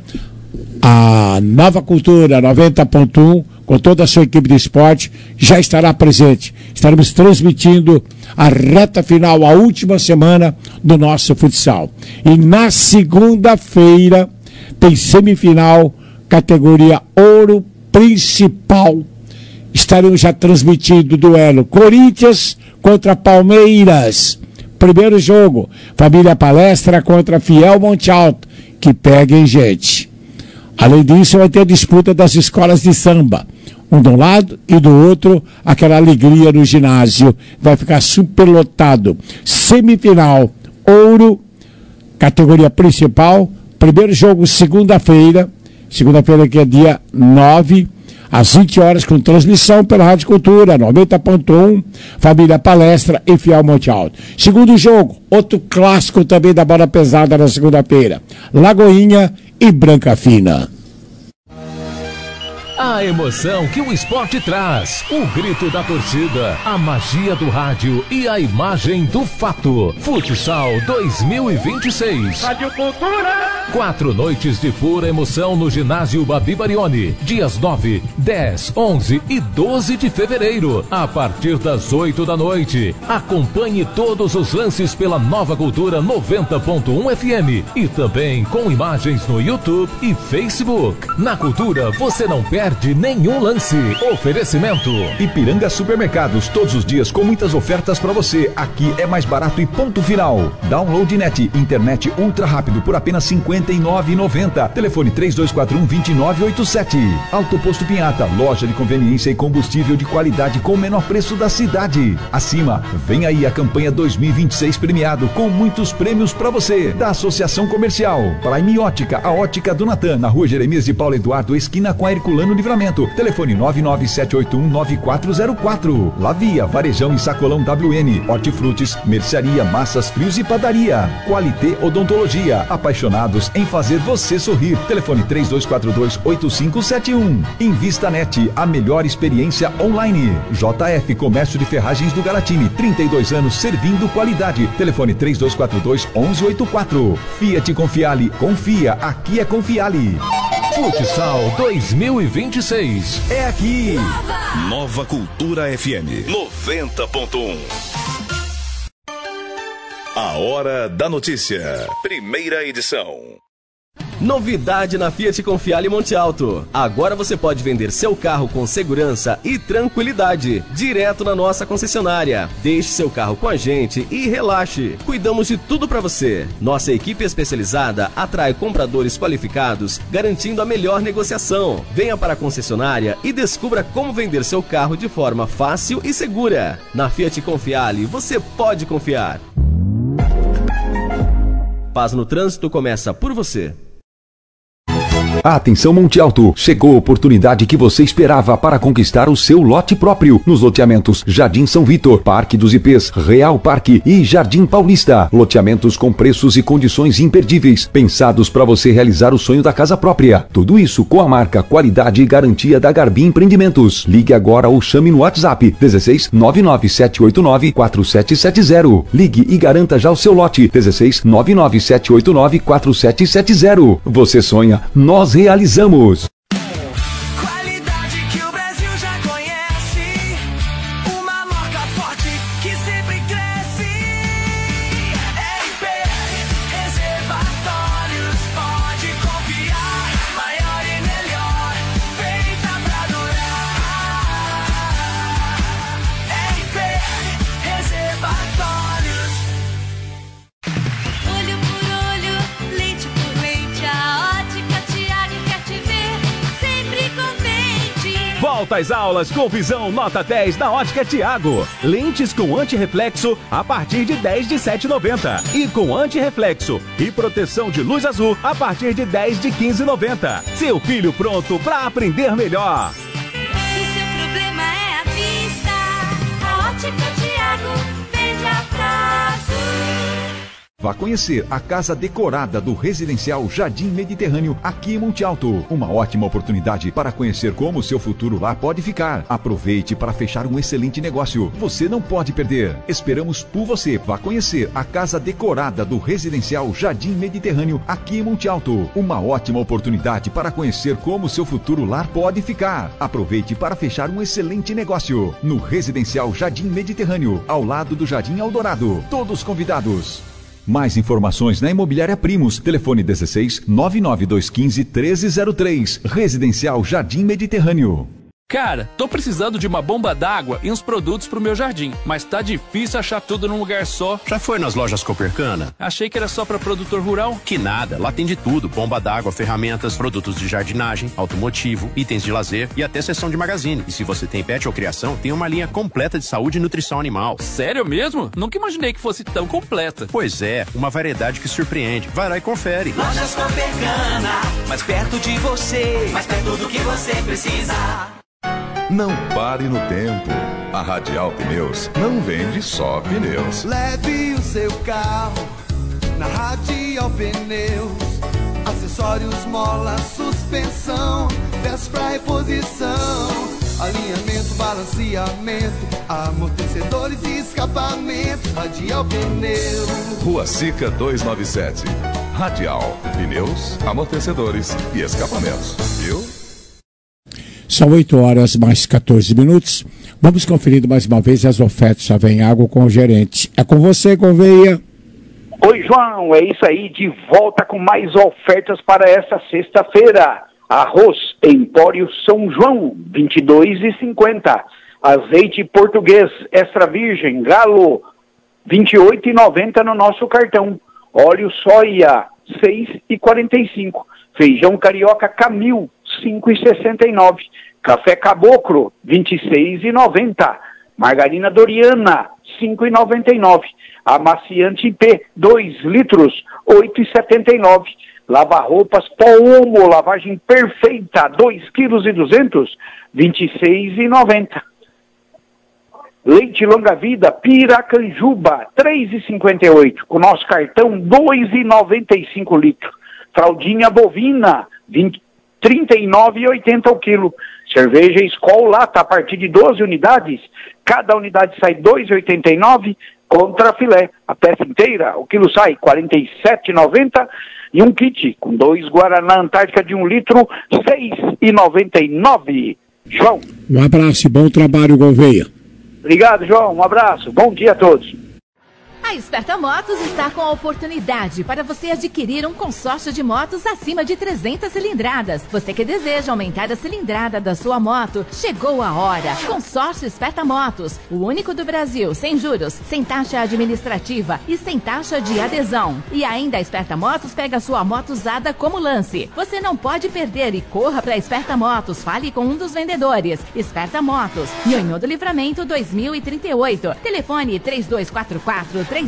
a Nova Cultura 90.1, com toda a sua equipe de esporte, já estará presente. Estaremos transmitindo a reta final, a última semana do nosso futsal. E na segunda-feira tem semifinal, categoria Ouro Principal. Estaremos já transmitindo o duelo Corinthians contra Palmeiras. Primeiro jogo, Família Palestra contra Fiel Monte Alto. Que peguem, gente. Além disso, vai ter a disputa das escolas de samba. Um do lado e do outro, aquela alegria no ginásio. Vai ficar superlotado. Semifinal, Ouro, categoria principal. Primeiro jogo, segunda-feira. Segunda-feira que é dia 9, às 20 horas, com transmissão pela Rádio Cultura, 90.1, Família Palestra e Fiel Monte Alto. Segundo jogo, outro clássico também da bola pesada na segunda-feira. Lagoinha e Branca Fina. A emoção que o esporte traz, o grito da torcida, a magia do rádio e a imagem do fato. Futsal 2026. Rádio Cultura. 4 noites de pura emoção no ginásio Babi Barioni. Dias 9, 10, 11 e 12 de fevereiro, a partir das 8 da noite. Acompanhe todos os lances pela Nova Cultura 90.1 FM e também com imagens no YouTube e Facebook. Na Cultura você não perde perde nenhum lance. Oferecimento Ipiranga Supermercados, todos os dias com muitas ofertas para você. Aqui é mais barato e ponto final. Download Net, internet ultra rápido por apenas R$ 59,90. Telefone 3241-2987. Alto Posto Pinhata, loja de conveniência e combustível de qualidade com o menor preço da cidade. Acima, vem aí a campanha 2026 premiado com muitos prêmios para você. Da Associação Comercial Prime Ótica, a ótica do Natan, na rua Jeremias de Paulo Eduardo, esquina com a Herculano Livramento. Telefone 997819404. Lavia, Varejão e Sacolão WN. Hortifrutis, mercearia, massas, frios e padaria. Qualité Odontologia, apaixonados em fazer você sorrir. Telefone 3242-8571. Invista Net, a melhor experiência online. JF Comércio de Ferragens do Galatini, 32 anos servindo qualidade. Telefone 3242-1184. Fiat Confiale, confia, aqui é Confiale. Futsal 2026. É aqui. Nova Cultura FM 90.1. A Hora da Notícia. Primeira edição. Novidade na Fiat Confiale Monte Alto. Agora você pode vender seu carro com segurança e tranquilidade, direto na nossa concessionária. Deixe seu carro com a gente e relaxe. Cuidamos de tudo para você. Nossa equipe especializada atrai compradores qualificados, garantindo a melhor negociação. Venha para a concessionária e descubra como vender seu carro de forma fácil e segura. Na Fiat Confiale, você pode confiar. Paz no Trânsito começa por você. Atenção Monte Alto, chegou a oportunidade que você esperava para conquistar o seu lote próprio nos loteamentos Jardim São Vitor, Parque dos IPs, Real Parque e Jardim Paulista. Loteamentos com preços e condições imperdíveis, pensados para você realizar o sonho da casa própria. Tudo isso com a marca, qualidade e garantia da Garbi Empreendimentos. Ligue agora ou chame no WhatsApp 16 99789 4770. Ligue e garanta já o seu lote 16 99789 4770. Você sonha, nós realizamos. Qualidade que o Brasil já conhece, uma marca forte que sempre cresce. RP Reservatórios, pode confiar, maior e melhor, feita pra durar. RP Reservatórios. Olho por olho, lente por lente, a ótica Tiago quer te ver sempre contente. Volta às aulas com visão nota 10 na Ótica Tiago. Lentes com antirreflexo a partir de 10 de 7,90. E com antirreflexo e proteção de luz azul a partir de 10 de 15,90. Seu filho pronto para aprender melhor. Se seu problema é a vista, a ótica Tiago vende a prazo. Vá conhecer a casa decorada do residencial Jardim Mediterrâneo aqui em Monte Alto. Uma ótima oportunidade para conhecer como o seu futuro lá pode ficar. Aproveite para fechar um excelente negócio. Você não pode perder. Esperamos por você. Vá conhecer a casa decorada do residencial Jardim Mediterrâneo aqui em Monte Alto. Uma ótima oportunidade para conhecer como o seu futuro lar pode ficar. Aproveite para fechar um excelente negócio. No residencial Jardim Mediterrâneo, ao lado do Jardim Eldorado. Todos convidados. Mais informações na Imobiliária Primos. Telefone 16 99215 1303. Residencial Jardim Mediterrâneo. Cara, tô precisando de uma bomba d'água e uns produtos pro meu jardim, mas tá difícil achar tudo num lugar só. Já foi nas lojas Copercana? Achei que era só pra produtor rural. Que nada, lá tem de tudo: bomba d'água, ferramentas, produtos de jardinagem, automotivo, itens de lazer e até seção de magazine. E se você tem pet ou criação, tem uma linha completa de saúde e nutrição animal. Sério mesmo? Nunca imaginei que fosse tão completa. Pois é, uma variedade que surpreende. Vai lá e confere. Lojas Copercana, mais perto de você, mais perto do que você precisa. Não pare no tempo. A Radial Pneus não vende só pneus. Leve o seu carro na Radial Pneus. Acessórios, mola, suspensão, peças pra reposição, alinhamento, balanceamento, amortecedores e escapamentos. Radial Pneus. Rua Sica 297. Radial Pneus, amortecedores e escapamentos. Viu? São 8 horas mais 14 minutos. Vamos conferir mais uma vez as ofertas Savenhago com o gerente. É com você, Gouveia. Oi, João, é isso aí, de volta com mais ofertas para esta sexta-feira. Arroz Empório São João, 22,50. Azeite português extra virgem Galo, 28,90 no nosso cartão. Óleo soia, 6,45. Feijão carioca Camil, 5,69. Café Caboclo, 26,90. Margarina Doriana, 5,99. Amaciante IP, 2 litros, 8,79. Lava-roupas Pó-Omo, lavagem perfeita, 2,2 kg, 26,90. Leite longa-vida Piracanjuba, 3,58. Com nosso cartão, 2,95 litros. Fraldinha bovina, 39,80 o quilo. Cerveja Skol Lata, a partir de 12 unidades. Cada unidade sai 2,89. Contra filé, a peça inteira, o quilo sai 47,90. E um kit com 2 Guaraná Antártica de 1 litro, 6,99. João. Um abraço e bom trabalho, Gouveia. Obrigado, João. Um abraço. Bom dia a todos. A Esperta Motos está com a oportunidade para você adquirir um consórcio de motos acima de 300 cilindradas. Você que deseja aumentar a cilindrada da sua moto, chegou a hora. Consórcio Esperta Motos, o único do Brasil, sem juros, sem taxa administrativa e sem taxa de adesão. E ainda a Esperta Motos pega a sua moto usada como lance. Você não pode perder e corra para a Esperta Motos. Fale com um dos vendedores. Esperta Motos, Nhonhô do Livramento 2038. Telefone 3244-3939.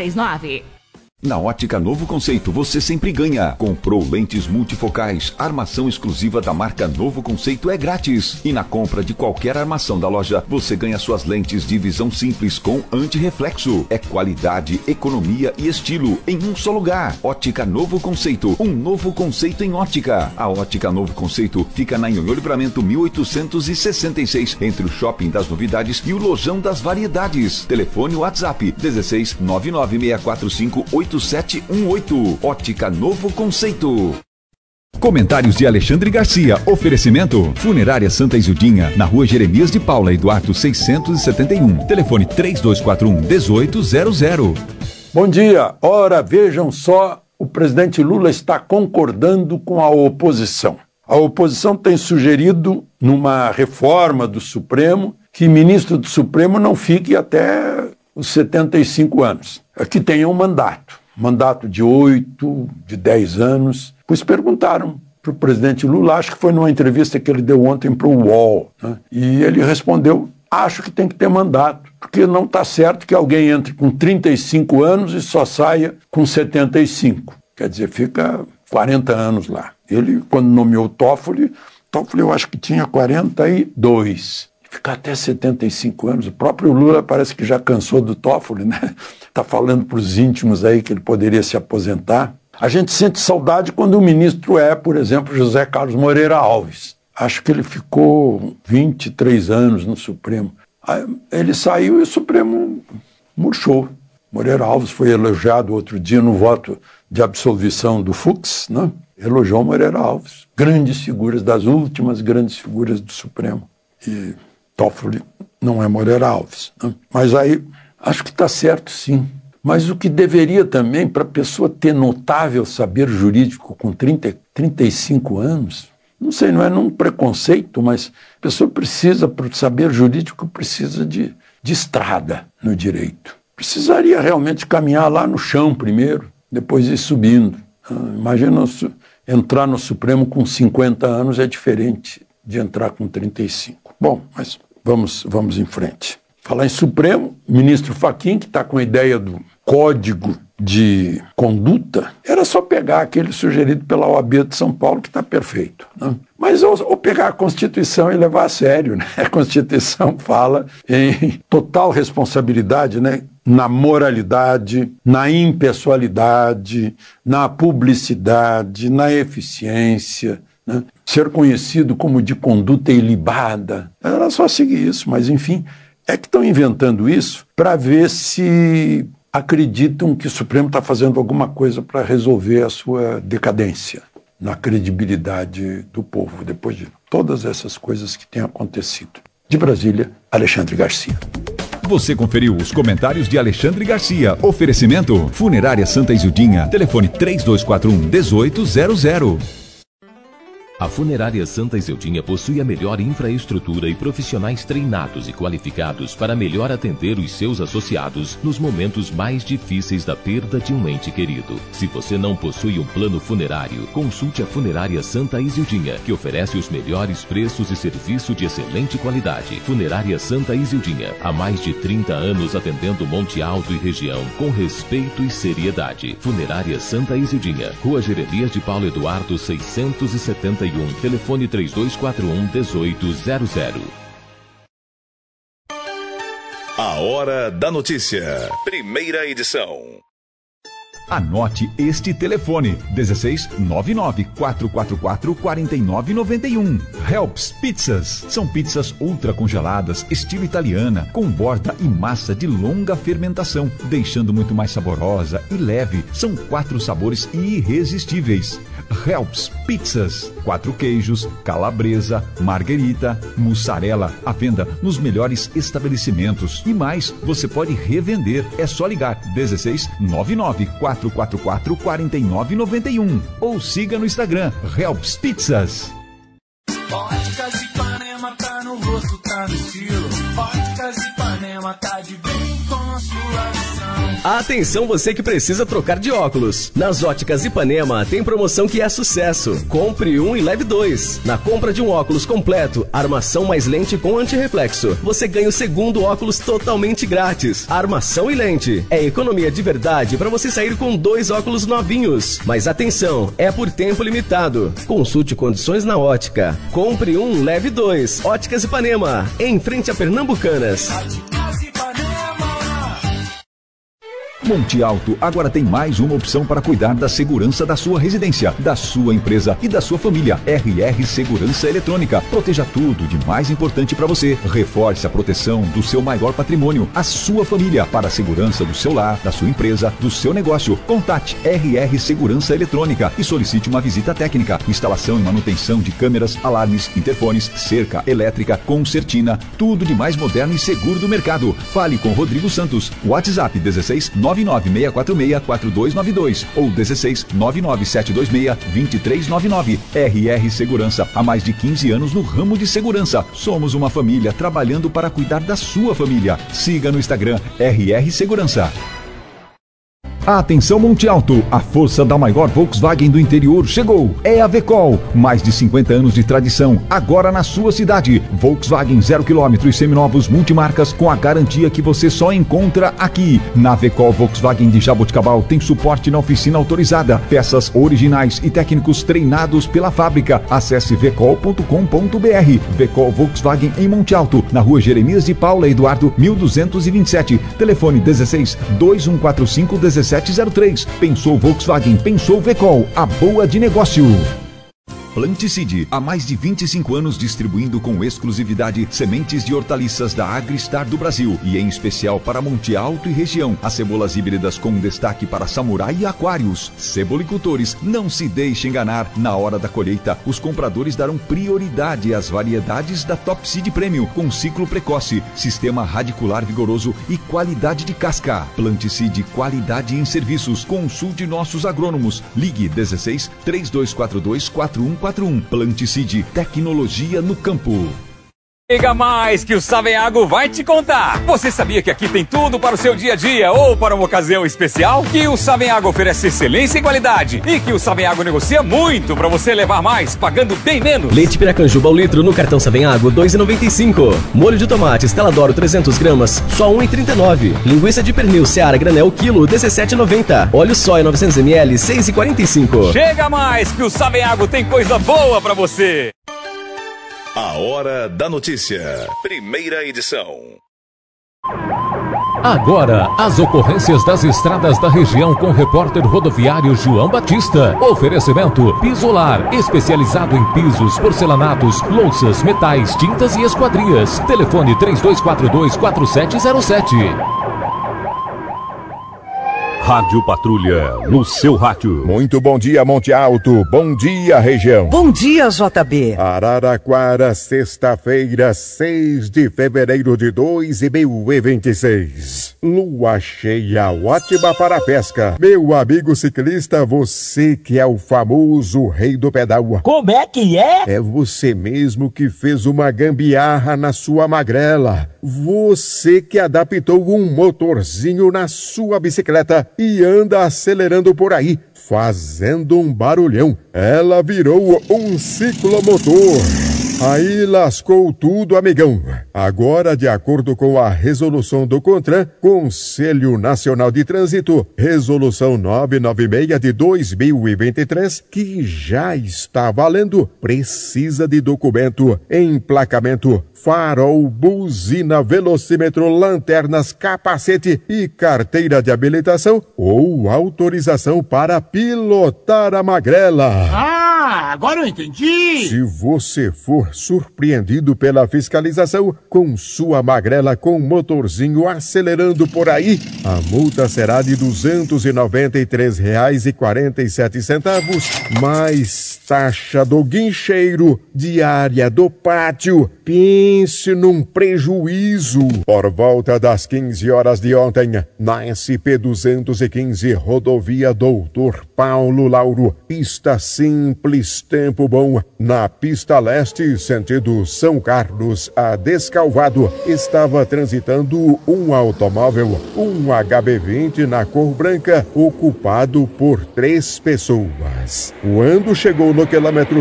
Na Ótica Novo Conceito, você sempre ganha. Comprou lentes multifocais, armação exclusiva da marca Novo Conceito é grátis. E na compra de qualquer armação da loja, você ganha suas lentes de visão simples com antirreflexo. É qualidade, economia e estilo em um só lugar. Ótica Novo Conceito, um novo conceito em ótica. A Ótica Novo Conceito fica na Nhonhô Livramento 1866, entre o Shopping das Novidades e o Lojão das Variedades. Telefone WhatsApp 16 99645 8718. Ótica Novo Conceito. Comentários de Alexandre Garcia. Oferecimento Funerária Santa Isildinha, na Rua Jeremias de Paula, Eduardo 671. Telefone 3241-1800. Bom dia. Ora, vejam só, o presidente Lula está concordando com a oposição. A oposição tem sugerido, numa reforma do Supremo, que ministro do Supremo não fique até os 75 anos, que tenha um mandato de 8, de 10 anos. Pois perguntaram para o presidente Lula, acho que foi numa entrevista que ele deu ontem para o UOL, né? E ele respondeu, acho que tem que ter mandato, porque não está certo que alguém entre com 35 anos e só saia com 75. Quer dizer, fica 40 anos lá. Ele, quando nomeou o Toffoli eu acho que tinha 42. Ficar até 75 anos. O próprio Lula parece que já cansou do Toffoli, né? Está falando para os íntimos aí que ele poderia se aposentar. A gente sente saudade quando o ministro é, por exemplo, José Carlos Moreira Alves. Acho que ele ficou 23 anos no Supremo. Aí ele saiu e o Supremo murchou. Moreira Alves foi elogiado outro dia no voto de absolvição do Fux, né? Elogiou Moreira Alves. Grandes figuras, das últimas grandes figuras do Supremo. E Toffoli não é Moreira Alves, né? Mas aí, acho que está certo sim. Mas o que deveria também, para a pessoa ter notável saber jurídico com 35 anos, não sei, não é num preconceito, mas a pessoa precisa, para o saber jurídico, precisa de estrada no direito. Precisaria realmente caminhar lá no chão primeiro, depois ir subindo. Imagina entrar no Supremo com 50 anos é diferente de entrar com 35. Bom, mas vamos em frente. Falar em Supremo, o ministro Fachin, que está com a ideia do Código de Conduta, era só pegar aquele sugerido pela OAB de São Paulo, que está perfeito, né? Mas ou pegar a Constituição e levar a sério, né? A Constituição fala em total responsabilidade, né? Na moralidade, na impessoalidade, na publicidade, na eficiência, né? Ser conhecido como de conduta ilibada. Era só seguir isso, mas enfim, é que estão inventando isso para ver se acreditam que o Supremo está fazendo alguma coisa para resolver a sua decadência na credibilidade do povo, depois de todas essas coisas que têm acontecido. De Brasília, Alexandre Garcia. Você conferiu os comentários de Alexandre Garcia. Oferecimento Funerária Santa Isildinha. Telefone 3241-1800. A Funerária Santa Iseldinha possui a melhor infraestrutura e profissionais treinados e qualificados para melhor atender os seus associados nos momentos mais difíceis da perda de um ente querido. Se você não possui um plano funerário, consulte a Funerária Santa Isildinha, que oferece os melhores preços e serviço de excelente qualidade. Funerária Santa Isildinha, há mais de 30 anos atendendo Monte Alto e região com respeito e seriedade. Funerária Santa Isildinha, Rua Jeremias de Paulo Eduardo 671, telefone 3241-1800. A Hora da Notícia, primeira edição. Anote este telefone: 1699-444-4991. Helps Pizzas. São pizzas ultra congeladas, estilo italiana, com borda e massa de longa fermentação, deixando muito mais saborosa e leve. São 4 sabores irresistíveis. Helps Pizzas. 4 queijos, calabresa, marguerita, mussarela. À venda nos melhores estabelecimentos. E mais, você pode revender. É só ligar: 1699-444-4991. Ou siga no Instagram, Helps Pizzas. Óticas Ipanema tá no rosto, tá no estilo. Óticas Ipanema tá de bem com a sua visão. Atenção você que precisa trocar de óculos. Nas Óticas Ipanema tem promoção que é sucesso. Compre um e leve 2. Na compra de um óculos completo, armação mais lente com antirreflexo, você ganha o segundo óculos totalmente grátis. Armação e lente. É economia de verdade para você sair com 2 óculos novinhos. Mas atenção, é por tempo limitado. Consulte condições na ótica. Compre um, leve 2. Óticas Ipanema, em frente a Pernambucanas. Monte Alto agora tem mais uma opção para cuidar da segurança da sua residência, da sua empresa e da sua família. RR Segurança Eletrônica. Proteja tudo de mais importante para você. Reforce a proteção do seu maior patrimônio, a sua família, para a segurança do seu lar, da sua empresa, do seu negócio. Contate RR Segurança Eletrônica e solicite uma visita técnica. Instalação e manutenção de câmeras, alarmes, interfones, cerca elétrica, concertina, tudo de mais moderno e seguro do mercado. Fale com Rodrigo Santos. WhatsApp 16 99646-4292 ou 16 99726-2399. RR Segurança, há mais de 15 anos no ramo de segurança. Somos uma família trabalhando para cuidar da sua família. Siga no Instagram RR Segurança. Atenção Monte Alto, a força da maior Volkswagen do interior chegou. É a Vecol, mais de 50 anos de tradição, agora na sua cidade. Volkswagen 0 km e seminovos multimarcas com a garantia que você só encontra aqui. Na Vecol Volkswagen de Jaboticabal tem suporte na oficina autorizada, peças originais e técnicos treinados pela fábrica. Acesse vecol.com.br. Vecol Volkswagen em Monte Alto, na rua Jeremias de Paula Eduardo 1227. Telefone 16 2145 1703. Pensou Volkswagen, pensou Vecol, a boa de negócio. Planticide, há mais de 25 anos distribuindo com exclusividade sementes de hortaliças da Agristar do Brasil e em especial para Monte Alto e região. As cebolas híbridas com destaque para Samurai e Aquários. Cebolicultores, não se deixe enganar. Na hora da colheita, os compradores darão prioridade às variedades da Top Seed Premium com ciclo precoce, sistema radicular vigoroso e qualidade de casca. Planticide, qualidade em serviços. Consulte nossos agrônomos. Ligue 16 3242 4141. Planticide, tecnologia no campo. Liga mais que o Saveago vai te contar. Você sabia que aqui tem tudo para o seu dia a dia ou para uma ocasião especial? Que o Saveago oferece excelência e qualidade e que o Saveago negocia muito para você levar mais, pagando bem menos. Leite Piracanjuba ao litro no cartão Saveago, R$ 2,95. Molho de tomate Stella d'Oro 300 gramas, só R$ 1,39. Linguiça de pernil Seara granel quilo, R$ 17,90. Óleo soia 900 ml, R$ 6,45. Chega mais que o Saveago tem coisa boa para você. A Hora da Notícia, primeira edição. Agora, as ocorrências das estradas da região com o repórter rodoviário João Batista. Oferecimento Pisolar, especializado em pisos, porcelanatos, louças, metais, tintas e esquadrias. Telefone 3242-4707. Rádio Patrulha, no seu rádio. Muito bom dia, Monte Alto. Bom dia, região. Bom dia, JB. Araraquara, sexta-feira, 6 de fevereiro de 2026. Lua cheia, ótima para a pesca. Meu amigo ciclista, você que é o famoso rei do pedal. Como é que é? É você mesmo que fez uma gambiarra na sua magrela. Você que adaptou um motorzinho na sua bicicleta e anda acelerando por aí, fazendo um barulhão. Ela virou um ciclomotor. Aí lascou tudo, amigão. Agora, de acordo com a resolução do CONTRAN, Conselho Nacional de Trânsito, resolução 996 de 2023, que já está valendo, precisa de documento, emplacamento, farol, buzina, velocímetro, lanternas, capacete e carteira de habilitação ou autorização para pilotar a magrela. Ah, agora eu entendi. Se você for surpreendido pela fiscalização com sua magrela com motorzinho acelerando por aí, a multa será de R$ 293,47, mais taxa do guincheiro, diária do pátio. Pense num prejuízo. Por volta das 15 horas de ontem, na SP-215, rodovia Doutor Paulo Lauro, pista simples, tempo bom. Na pista leste, sentido São Carlos a Descalvado, estava transitando um automóvel, um HB20 na cor branca, ocupado por 3 pessoas. Quando chegou no quilômetro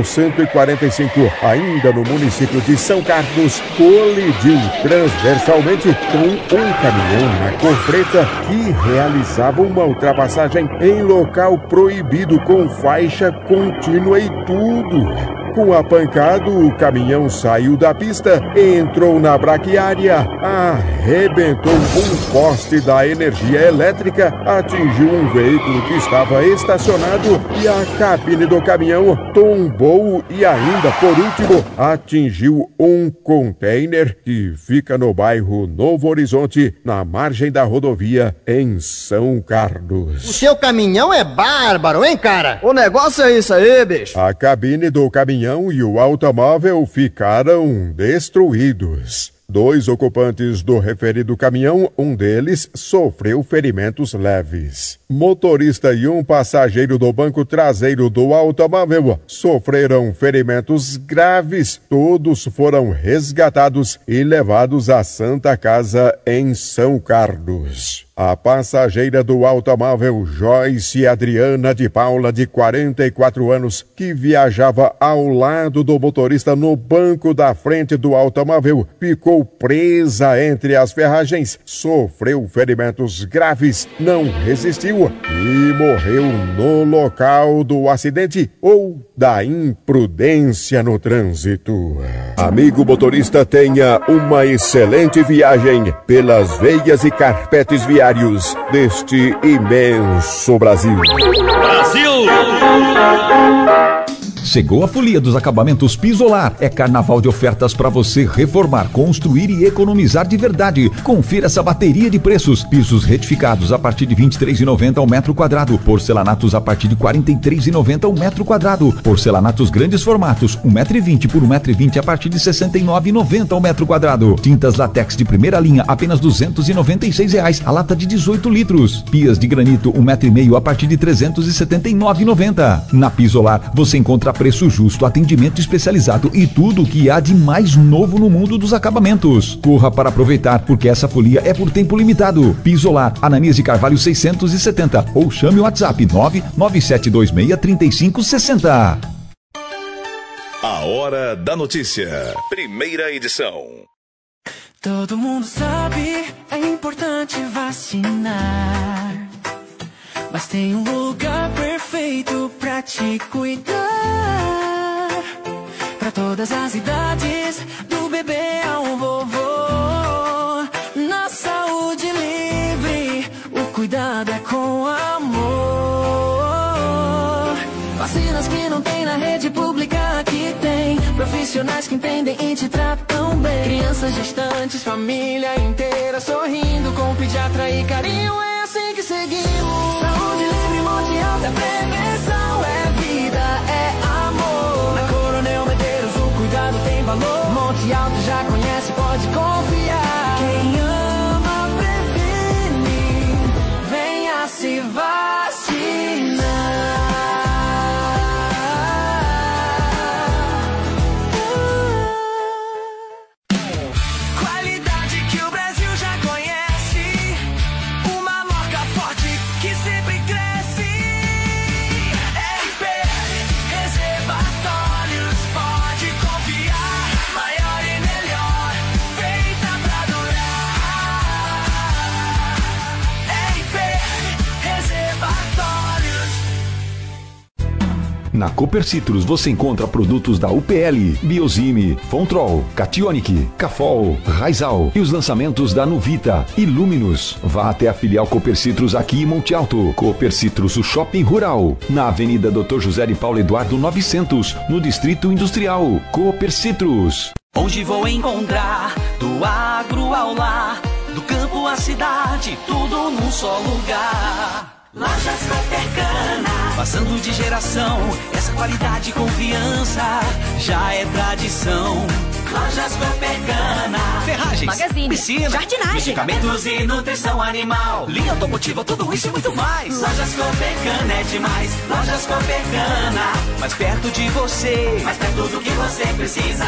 145, ainda no município de São Carlos, colidiu transversalmente com um caminhão na cor preta que realizava uma ultrapassagem em local proibido com faixa contínua e tudo. Com a pancada, o caminhão saiu da pista, entrou na braquiária, arrebentou um poste da energia elétrica, atingiu um veículo que estava estacionado e a cabine do caminhão tombou e ainda, por último, atingiu um container que fica no bairro Novo Horizonte, na margem da rodovia em São Carlos. O seu caminhão é bárbaro, hein, cara? O negócio é isso aí, bicho. A cabine do caminhão e o automóvel ficaram destruídos. 2 ocupantes do referido caminhão, um deles sofreu ferimentos leves. Motorista e um passageiro do banco traseiro do automóvel sofreram ferimentos graves. Todos foram resgatados e levados à Santa Casa em São Carlos. A passageira do automóvel, Joyce Adriana de Paula, de 44 anos, que viajava ao lado do motorista no banco da frente do automóvel, ficou presa entre as ferragens, sofreu ferimentos graves, não resistiu e morreu no local do acidente ou da imprudência no trânsito. Amigo motorista, tenha uma excelente viagem pelas veias e carpetes viários deste imenso Brasil. Brasil! Chegou a folia dos acabamentos Pisolar. É carnaval de ofertas para você reformar, construir e economizar de verdade. Confira essa bateria de preços. Pisos retificados a partir de R$ 23,90 ao metro quadrado. Porcelanatos a partir de R$ 43,90 ao metro quadrado. Porcelanatos grandes formatos, 1,20 m por 1,20 m a partir de R$ 69,90 ao metro quadrado. Tintas látex de primeira linha, apenas R$ 296,00 a lata de 18 litros. Pias de granito, 1,5 m a partir de R$ 379,90. Na Pisolar, você encontra preço justo, atendimento especializado e tudo o que há de mais novo no mundo dos acabamentos. Corra para aproveitar, porque essa folia é por tempo limitado. Pisolar, Ananias de Carvalho 670 ou chame o WhatsApp 997263560. A Hora da Notícia, primeira edição. Todo mundo sabe, é importante vacinar, mas tem um lugar perfeito pra te cuidar. Pra todas as idades, do bebê ao vovô. Na saúde livre, o cuidado é com amor. Vacinas que não tem na rede pública, aqui tem. Profissionais que entendem e te tratam bem. Crianças gestantes, família inteira sorrindo com pediatra e carinho. É assim que seguimos. Na Cooper Citrus você encontra produtos da UPL, Biozime, Fontrol, Cationic, Cafol, Raizal e os lançamentos da Nuvita e Luminus. Vá até a filial Cooper Citrus aqui em Monte Alto. Cooper Citrus, o Shopping Rural, na Avenida Dr. José de Paulo Eduardo 900, no Distrito Industrial. Cooper Citrus. Onde vou encontrar do agro ao lar, do campo à cidade, tudo num só lugar. Lojas Coopercana, passando de geração, essa qualidade e confiança já é tradição. Lojas Coopercana, ferragens, magazine, piscina, jardinagem, medicamentos e nutrição animal, linha automotiva, tudo isso e muito mais. Lojas Coopercana é demais. Lojas Coopercana, mais perto de você, mais perto do que você precisa.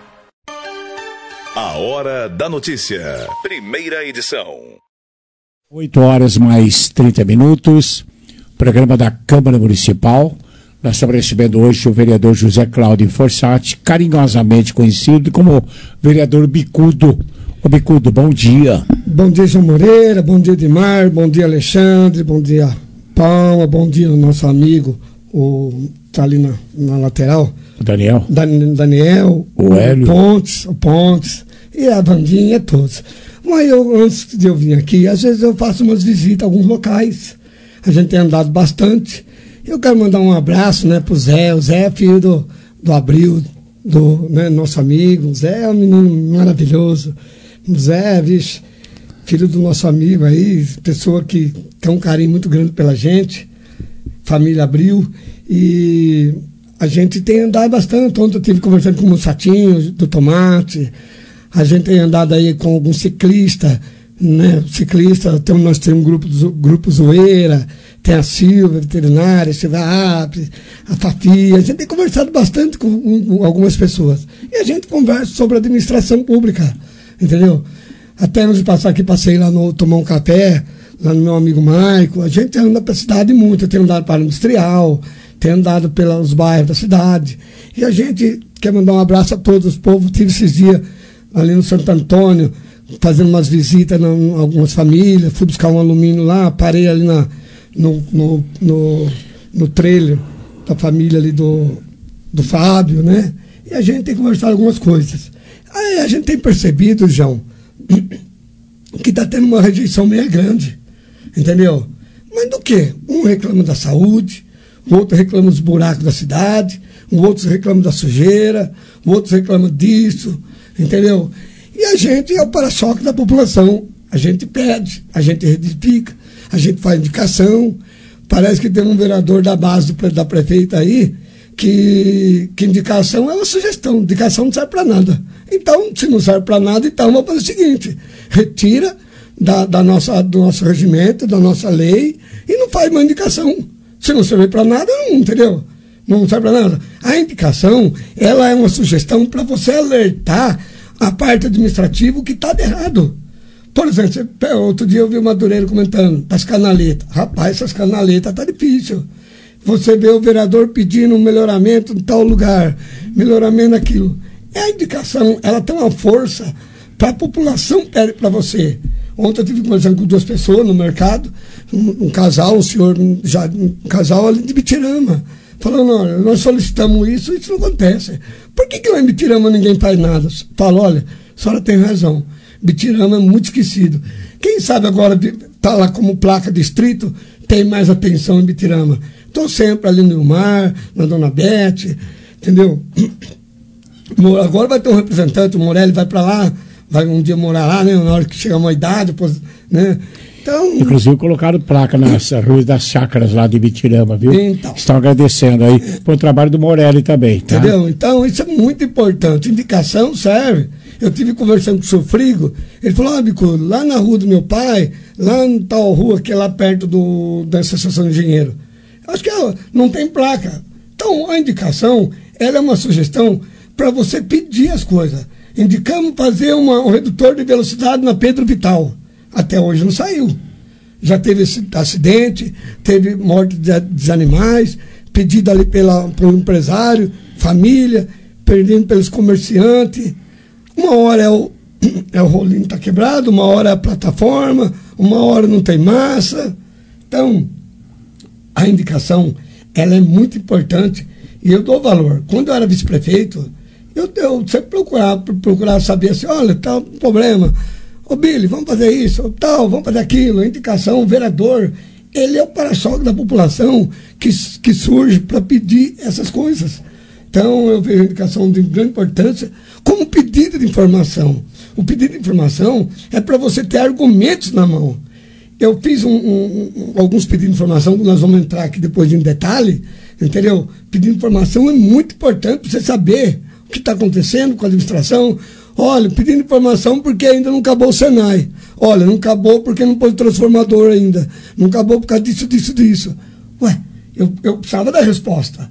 A Hora da Notícia, primeira edição. 8 horas mais 30 minutos, programa da Câmara Municipal. Nós estamos recebendo hoje o vereador José Cláudio Fossati, carinhosamente conhecido como vereador Bicudo. Ô Bicudo, bom dia. Bom dia, João Moreira, bom dia, Edmar, bom dia, Alexandre, bom dia, Palma, bom dia, nosso amigo, tá ali na lateral. O Daniel. Daniel, o Hélio. O Pontes, e a Vandinha, todos. Mas antes de eu vir aqui, às vezes eu faço umas visitas a alguns locais. A gente tem andado bastante. Eu quero mandar um abraço, né, pro Zé. O Zé é filho do Abril, nosso amigo. O Zé é um menino maravilhoso. O Zé, vixe, filho do nosso amigo aí, pessoa que tem um carinho muito grande pela gente. Família Abril. E a gente tem andado bastante. Ontem eu estive conversando com o Mussatinho, do Tomate. A gente tem andado aí com algum ciclista, né? Nós temos um grupo Zoeira, tem a Silva, veterinária, a Fafi. A gente tem conversado bastante com algumas pessoas. E a gente conversa sobre administração pública, entendeu? Até antes de passar aqui, passei lá tomar um café, lá no meu amigo Maico. A gente anda para a cidade muito. Eu tenho andado para o industrial, tenho andado pelos bairros da cidade. E a gente quer mandar um abraço a todos os povos. Tive esses dias ali no Santo Antônio, fazendo umas visitas em algumas famílias, fui buscar um alumínio lá, parei ali no trailer da família ali do Fábio, né? E a gente tem conversado algumas coisas. Aí a gente tem percebido, João, que está tendo uma rejeição meio grande, entendeu? Mas do quê? Um reclama da saúde, o outro reclama dos buracos da cidade, o outro reclama da sujeira, o outro reclama disso, entendeu? E a gente é o para-choque da população. A gente pede, a gente retifica, a gente faz indicação. Parece que tem um vereador da base da prefeita aí que indicação é uma sugestão. Indicação não serve para nada. Então, se não serve para nada, então vamos fazer o seguinte: retira do nosso regimento, da nossa lei, e não faz mais indicação. Se não serve para nada, não, entendeu? Não serve para nada. A indicação, ela é uma sugestão para você alertar a parte administrativa que está de errado. Por exemplo, outro dia eu vi o Madureira comentando das canaletas. Rapaz, essas canaletas tá difícil. Você vê o vereador pedindo um melhoramento em tal lugar, melhoramento naquilo. É a indicação, ela tem uma força para a população pede para você. Ontem eu estive conversando com 2 pessoas no mercado, um casal, um casal ali de Bitirama, falando: olha, nós solicitamos isso não acontece. Por que lá em Bitirama ninguém faz nada? Falo: olha, a senhora tem razão. Bitirama é muito esquecido. Quem sabe agora está lá como placa distrito, tem mais atenção em Bitirama. Estou sempre ali no Mar, na Dona Bete, entendeu? Agora vai ter um representante, o Morelli vai para lá, vai um dia morar lá, né? Na hora que chegar uma idade, depois, né? Então, inclusive colocaram placa nas ruas das chácaras lá de Bitirama, viu? Então, estão agradecendo aí pelo trabalho do Morelli também, tá? Entendeu? Então isso é muito importante. Indicação serve. Eu estive conversando com o seu Frigo, ele falou: Bicudo, lá na rua do meu pai, lá em tal rua que é lá perto da Associação de Engenheiro, acho que não tem placa. Então a indicação, ela é uma sugestão para você pedir as coisas. Indicamos fazer um redutor de velocidade na Pedro Vital. Até hoje não saiu. Já teve esse acidente, teve morte de animais, pedido ali pelo empresário, família, perdendo pelos comerciantes. Uma hora é o rolinho está quebrado, uma hora é a plataforma, uma hora não tem massa. Então, a indicação, ela é muito importante E eu dou valor. Quando eu era vice-prefeito, eu sempre procurava saber assim, olha, tá um problema. Ô Billy, vamos fazer isso, tal, vamos fazer aquilo, indicação, o vereador, ele é o para-choque da população que surge para pedir essas coisas. Então, eu vejo a indicação de grande importância como pedido de informação. O pedido de informação é para você ter argumentos na mão. Eu fiz alguns pedidos de informação, que nós vamos entrar aqui depois em detalhe, entendeu? Pedido de informação é muito importante para você saber o que está acontecendo com a administração. Olha, pedindo informação porque ainda não acabou o Senai. Olha, não acabou porque não pôs transformador ainda. Não acabou por causa disso. Ué, eu precisava da resposta.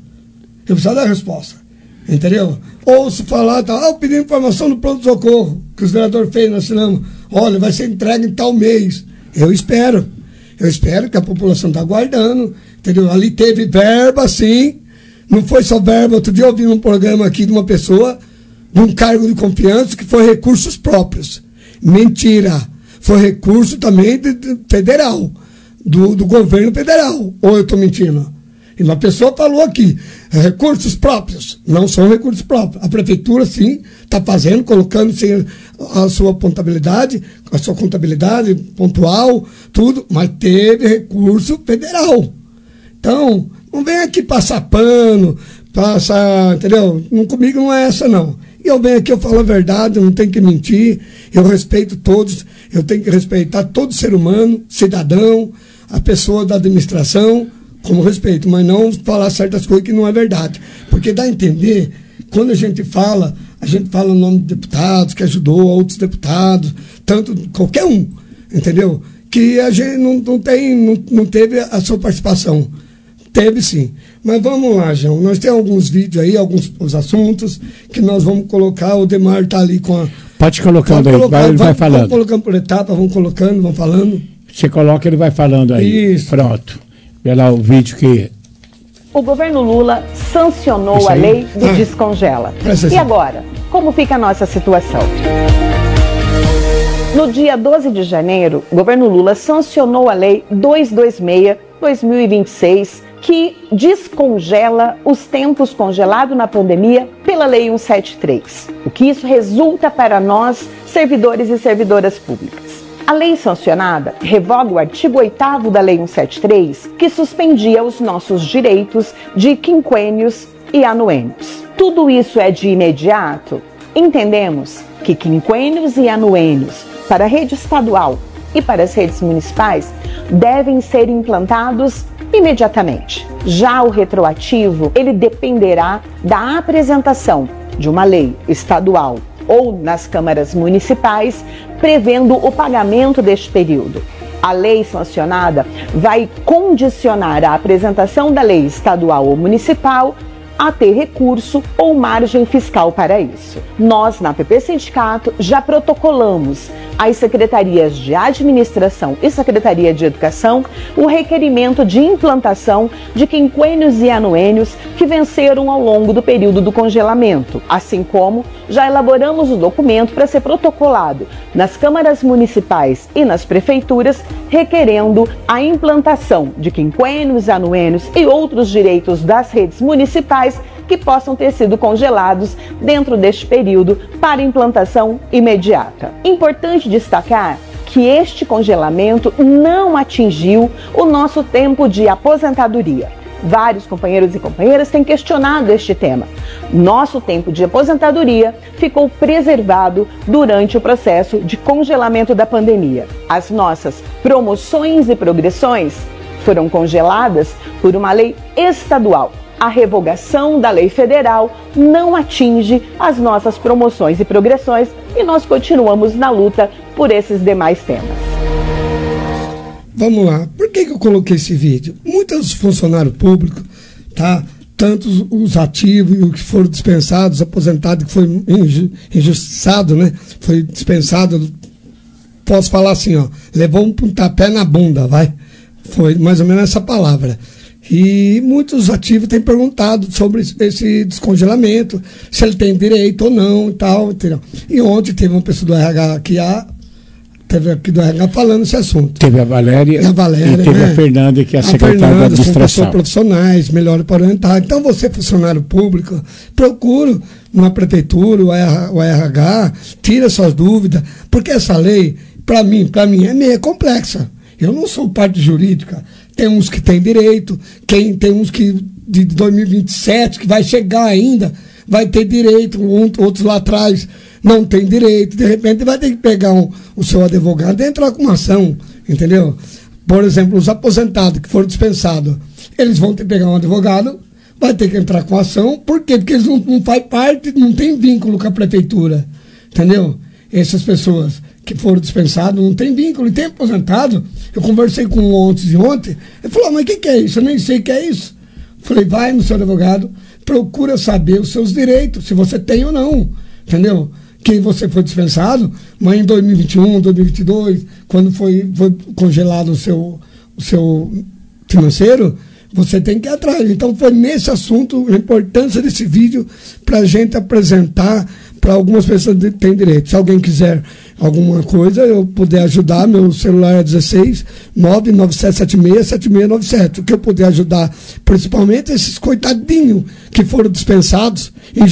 Entendeu? Ouço falar, pedindo informação do pronto-socorro, que os vereadores fez, nós assinamos. Olha, vai ser entregue em tal mês. Eu espero que a população está aguardando. Entendeu? Ali teve verba, sim. Não foi só verba. Outro dia eu ouvi um programa aqui de uma pessoa, de um cargo de confiança, que foi recursos próprios. Mentira. Foi recurso também federal, do governo federal. Ou eu estou mentindo? E uma pessoa falou aqui, recursos próprios. Não são recursos próprios. A prefeitura, sim, está fazendo, colocando sim, a sua contabilidade pontual, tudo, mas teve recurso federal. Então, não vem aqui passar pano, entendeu? Comigo não é essa, não. E eu venho aqui, eu falo a verdade, eu não tenho que mentir, eu respeito todos, eu tenho que respeitar todo ser humano, cidadão, a pessoa da administração, como respeito, mas não falar certas coisas que não é verdade. Porque dá a entender, quando a gente fala o nome de deputados, que ajudou outros deputados, tanto, qualquer um, entendeu? Que a gente não teve a sua participação. Teve sim. Mas vamos lá, João. Nós temos alguns vídeos aí, os assuntos que nós vamos colocar. O Demar está ali com a... Pode colocando aí, ele vai falando. Vamos colocando por etapa, vamos colocando, vamos falando. Você coloca, ele vai falando aí. Isso. Pronto. Vê lá o vídeo que... O governo Lula sancionou a lei do Descongela. E agora, como fica a nossa situação? No dia 12 de janeiro, o governo Lula sancionou a lei 226/2026, que descongela os tempos congelados na pandemia pela lei 173. O que isso resulta para nós, servidores e servidoras públicas? A lei sancionada revoga o artigo 8º da Lei 173, que suspendia os nossos direitos de quinquênios e anuênios. Tudo isso é de imediato? Entendemos que quinquênios e anuênios para a rede estadual e para as redes municipais devem ser implantados imediatamente. Já o retroativo, ele dependerá da apresentação de uma lei estadual ou nas câmaras municipais, prevendo o pagamento deste período. A lei sancionada vai condicionar a apresentação da lei estadual ou municipal a ter recurso ou margem fiscal para isso. Nós, na PP Sindicato, já protocolamos às secretarias de administração e secretaria de educação o requerimento de implantação de quinquênios e anuênios que venceram ao longo do período do congelamento, assim como já elaboramos o documento para ser protocolado nas câmaras municipais e nas prefeituras, requerendo a implantação de quinquênios, anuênios e outros direitos das redes municipais que possam ter sido congelados dentro deste período para implantação imediata. Importante destacar que este congelamento não atingiu o nosso tempo de aposentadoria. Vários companheiros e companheiras têm questionado este tema. Nosso tempo de aposentadoria ficou preservado durante o processo de congelamento da pandemia. As nossas promoções e progressões foram congeladas por uma lei estadual. A revogação da lei federal não atinge as nossas promoções e progressões e nós continuamos na luta por esses demais temas. Vamos lá. Por que eu coloquei esse vídeo? Muitos funcionários públicos, tá? Tanto os ativos e os que foram dispensados, aposentados, que foi injustiçado, né? Foi dispensado, posso falar assim, ó, levou um pontapé na bunda, vai? Foi mais ou menos essa palavra. E muitos ativos têm perguntado sobre esse descongelamento, se ele tem direito ou não e tal, entendeu? E ontem teve uma pessoa do RH aqui, teve aqui do RH falando esse assunto. Teve a Valéria e teve a Fernanda, que é a secretária da administração. São pessoas profissionais, melhor para orientar. Então, você, funcionário público, procura uma prefeitura, o RH, tira suas dúvidas, porque essa lei, para mim, é meio complexa. Eu não sou parte jurídica. Tem uns que têm direito, tem uns que de 2027, que vai chegar ainda, vai ter direito, outros lá atrás não tem direito, de repente vai ter que pegar o seu advogado e entrar com uma ação, entendeu? Por exemplo, os aposentados que foram dispensados, eles vão ter que pegar um advogado, vai ter que entrar com ação, por quê? Porque eles não fazem parte, não tem vínculo com a prefeitura, entendeu? Essas pessoas que foram dispensados não tem vínculo, e tem aposentado. Eu conversei com um ontem, ele falou, mas o que é isso? Eu nem sei o que é isso. Falei, vai no seu advogado, procura saber os seus direitos, se você tem ou não, entendeu? Que você foi dispensado, mas em 2021, 2022, quando foi congelado o seu financeiro, você tem que ir atrás. Então foi nesse assunto a importância desse vídeo para a gente apresentar para algumas pessoas que têm direito. Se alguém quiser alguma coisa, eu puder ajudar, meu celular é 16 997767697. O que eu puder ajudar, principalmente esses coitadinhos que foram dispensados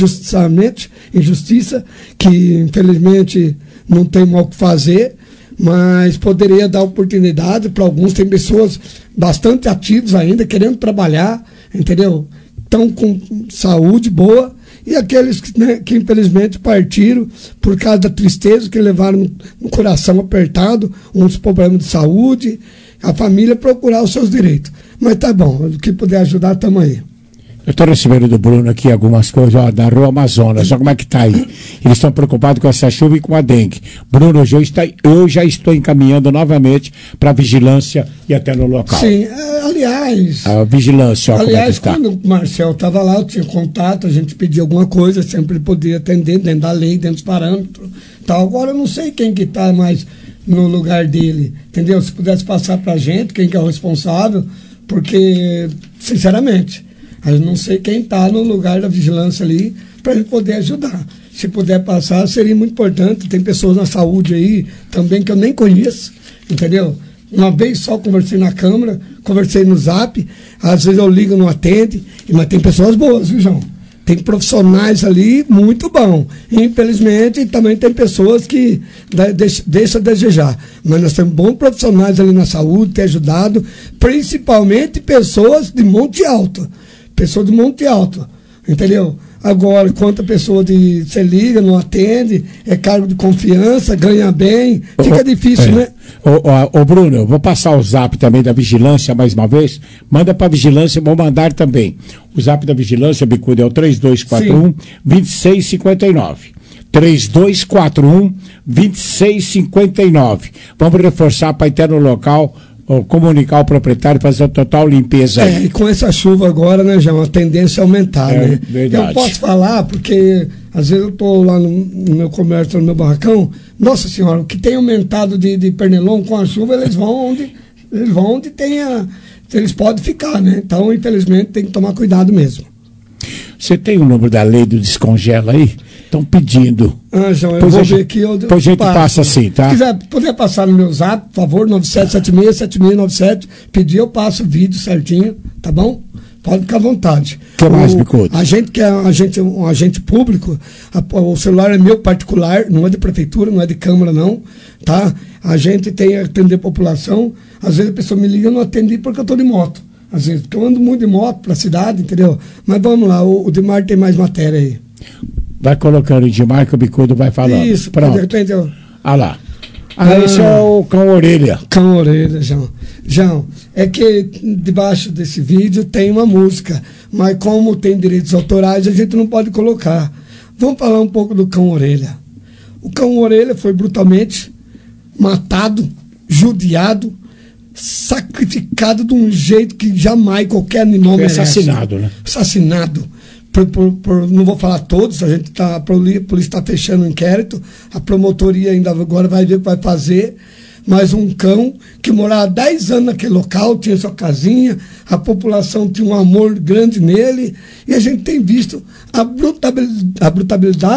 injustiça, que infelizmente não tem mal o que fazer, mas poderia dar oportunidade para alguns. Tem pessoas bastante ativas ainda, querendo trabalhar, entendeu? Estão com saúde boa, e aqueles que infelizmente partiram por causa da tristeza, que levaram no coração apertado, uns problemas de saúde, a família procurar os seus direitos. Mas tá bom, o que puder ajudar, estamos aí. Eu estou recebendo do Bruno aqui algumas coisas da Rua Amazonas. Olha como é que está aí. Eles estão preocupados com essa chuva e com a dengue. Bruno, eu já estou encaminhando novamente para a vigilância e até no local. Sim, aliás... A vigilância, olha como é que está. Quando o Marcel estava lá, eu tinha contato, a gente pedia alguma coisa, sempre podia atender dentro da lei, dentro dos parâmetros. Tal. Agora eu não sei quem que está mais no lugar dele, entendeu? Se pudesse passar para a gente, quem que é o responsável, porque, sinceramente... Eu não sei quem está no lugar da vigilância ali para a gente poder ajudar. Se puder passar, seria muito importante. Tem pessoas na saúde aí também que eu nem conheço, entendeu? Uma vez só conversei na Câmara, conversei no Zap, às vezes eu ligo, não atende, mas tem pessoas boas, viu, João? Tem profissionais ali muito bons. Infelizmente, também tem pessoas que deixam a desejar. Mas nós temos bons profissionais ali na saúde, tem ajudado, principalmente pessoas de Monte Alto. Pessoa de Monte Alto, entendeu? Agora, quanto a pessoa você liga, não atende, é cargo de confiança, ganha bem, fica difícil, né? Ô Bruno, eu vou passar o zap também da vigilância mais uma vez. Manda para a vigilância, vou mandar também. O zap da vigilância, Bicudo, é o 3241-2659. 3241-2659. Vamos reforçar para ir até no local, comunicar o proprietário, fazer a total limpeza aí. E com essa chuva agora, né, João, a tendência é aumentar, né? Verdade. Eu posso falar, porque às vezes eu estou lá no meu comércio, no meu barracão, nossa senhora, o que tem aumentado de pernilongo com a chuva, eles vão onde eles podem ficar, né? Então, infelizmente, tem que tomar cuidado mesmo. Você tem o número da lei do descongela aí? Estão pedindo. João, eu vou ver aqui. Depois a gente passa assim, tá? Se puder passar no meu zap, por favor, 9776-7697, pedir, eu passo o vídeo certinho, tá bom? Pode ficar à vontade. O que mais, Bicudo? A gente que é um agente público, o celular é meu particular, não é de prefeitura, não é de Câmara, não, tá? A gente tem que atender a população. Às vezes a pessoa me liga, eu não atendi porque eu estou de moto. Às vezes, porque eu ando muito de moto para a cidade, entendeu? Mas vamos lá, o Dimar tem mais matéria aí. Vai colocando o Dimar que o Bicudo vai falando. Isso, pronto. De repente eu... Lá. Esse é o Cão Orelha. Cão Orelha, João. João, é que debaixo desse vídeo tem uma música, mas como tem direitos autorais, a gente não pode colocar. Vamos falar um pouco do Cão Orelha. O Cão Orelha foi brutalmente matado, judiado, sacrificado de um jeito que jamais qualquer animal merece. Assassinado, né? Assassinado. Não vou falar todos, a polícia está fechando o inquérito, a promotoria ainda agora vai ver o que vai fazer, mas um cão que morava 10 anos naquele local, tinha sua casinha, a população tinha um amor grande nele, e a gente tem visto a brutalidade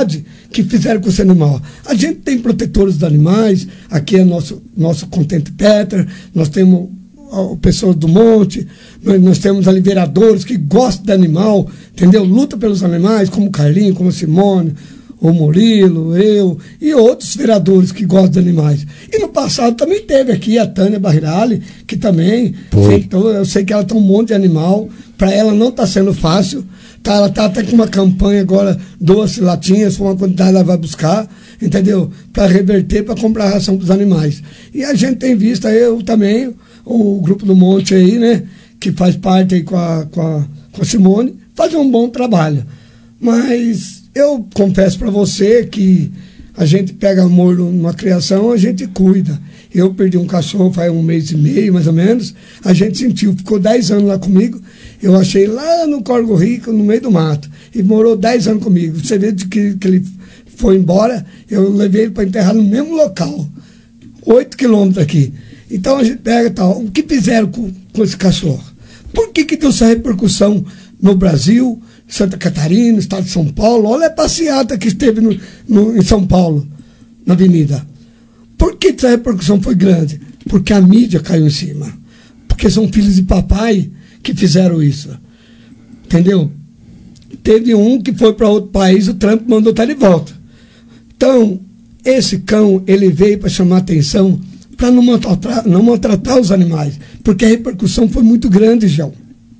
que fizeram com esse animal. A gente tem protetores dos animais, aqui é nosso Content Peter, nós temos pessoas do monte, nós temos ali vereadores que gostam de animal, entendeu? Luta pelos animais, como o Carlinho, como a Simone, o Murilo, eu e outros vereadores que gostam de animais. E no passado também teve aqui a Tânia Barrirali, que também, eu sei que ela tem um monte de animal, para ela não está sendo fácil, tá, ela está até com uma campanha agora, 12 latinhas, foi uma quantidade ela vai buscar, entendeu? Para reverter, para comprar ração para os animais. E a gente tem visto, eu também, o Grupo do Monte aí, né, que faz parte aí com a Simone, fazer um bom trabalho. Mas eu confesso para você que a gente pega amor numa criação, a gente cuida. Eu perdi um cachorro faz 1 mês e meio, mais ou menos. A gente sentiu, ficou 10 anos lá comigo. Eu achei lá no Corgo Rico, no meio do mato. E morou 10 anos comigo. Você vê que ele foi embora, eu levei ele para enterrar no mesmo local. 8 quilômetros aqui. Então a gente pega tal. O que fizeram com esse cachorro? Por que deu essa repercussão no Brasil, Santa Catarina, estado de São Paulo? Olha a passeata que esteve em São Paulo, na avenida. Por que essa repercussão foi grande? Porque a mídia caiu em cima. Porque são filhos de papai que fizeram isso. Entendeu? Teve um que foi para outro país, o Trump mandou estar de volta. Então, esse cão, ele veio para chamar atenção, para não maltratar os animais. Porque a repercussão foi muito grande, João.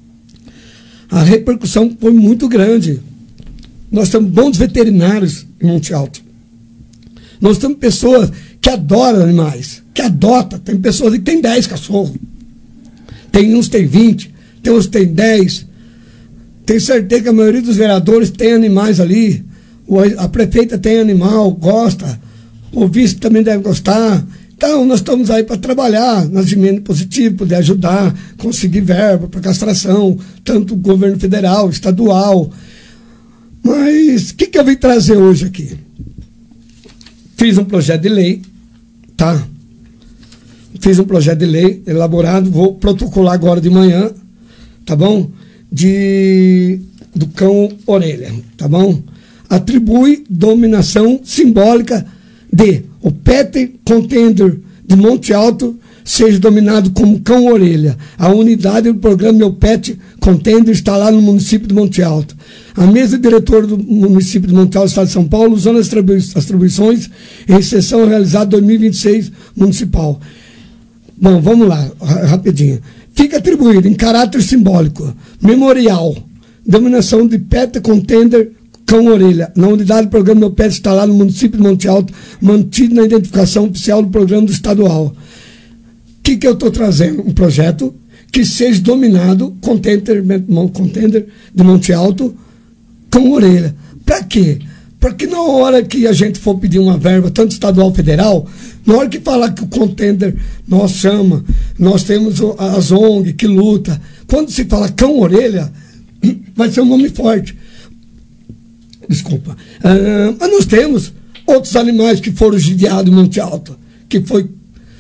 A repercussão foi muito grande. Nós temos bons veterinários em Monte Alto. Nós temos pessoas que adoram animais, que adotam. Tem pessoas que têm 10 cachorros. Tem uns que têm 20, tem uns que têm 10. Tenho certeza que a maioria dos vereadores tem animais ali. A prefeita tem animal, gosta. O vice também deve gostar. Então, nós estamos aí para trabalhar nas emendas positivas, poder ajudar, conseguir verba para castração, tanto o governo federal, estadual. Mas o que eu vim trazer hoje aqui? Fiz um projeto de lei, tá? Fiz um projeto de lei elaborado, vou protocolar agora de manhã, tá bom? Do cão orelha, tá bom? Atribui dominação simbólica de o Pet Contender de Monte Alto seja dominado como cão-orelha. A unidade do programa Meu Pet Contender está lá no município de Monte Alto. A mesa diretora do município de Monte Alto, Estado de São Paulo, usando as atribuições em sessão realizada 2026 municipal. Bom, vamos lá, rapidinho. Fica atribuído em caráter simbólico, memorial, dominação de Pet Contender cão-orelha, na unidade do programa Meu Pet está lá no município de Monte Alto, mantido na identificação oficial do programa do estadual. O que eu estou trazendo? Um projeto que seja dominado, contender de Monte Alto, cão-orelha. Para quê? Para que na hora que a gente for pedir uma verba, tanto estadual federal, na hora que falar que o contender nós chama, nós temos as ONG que luta, quando se fala cão-orelha, vai ser um nome forte. Desculpa. Mas nós temos outros animais que foram judiados em Monte Alto, que foi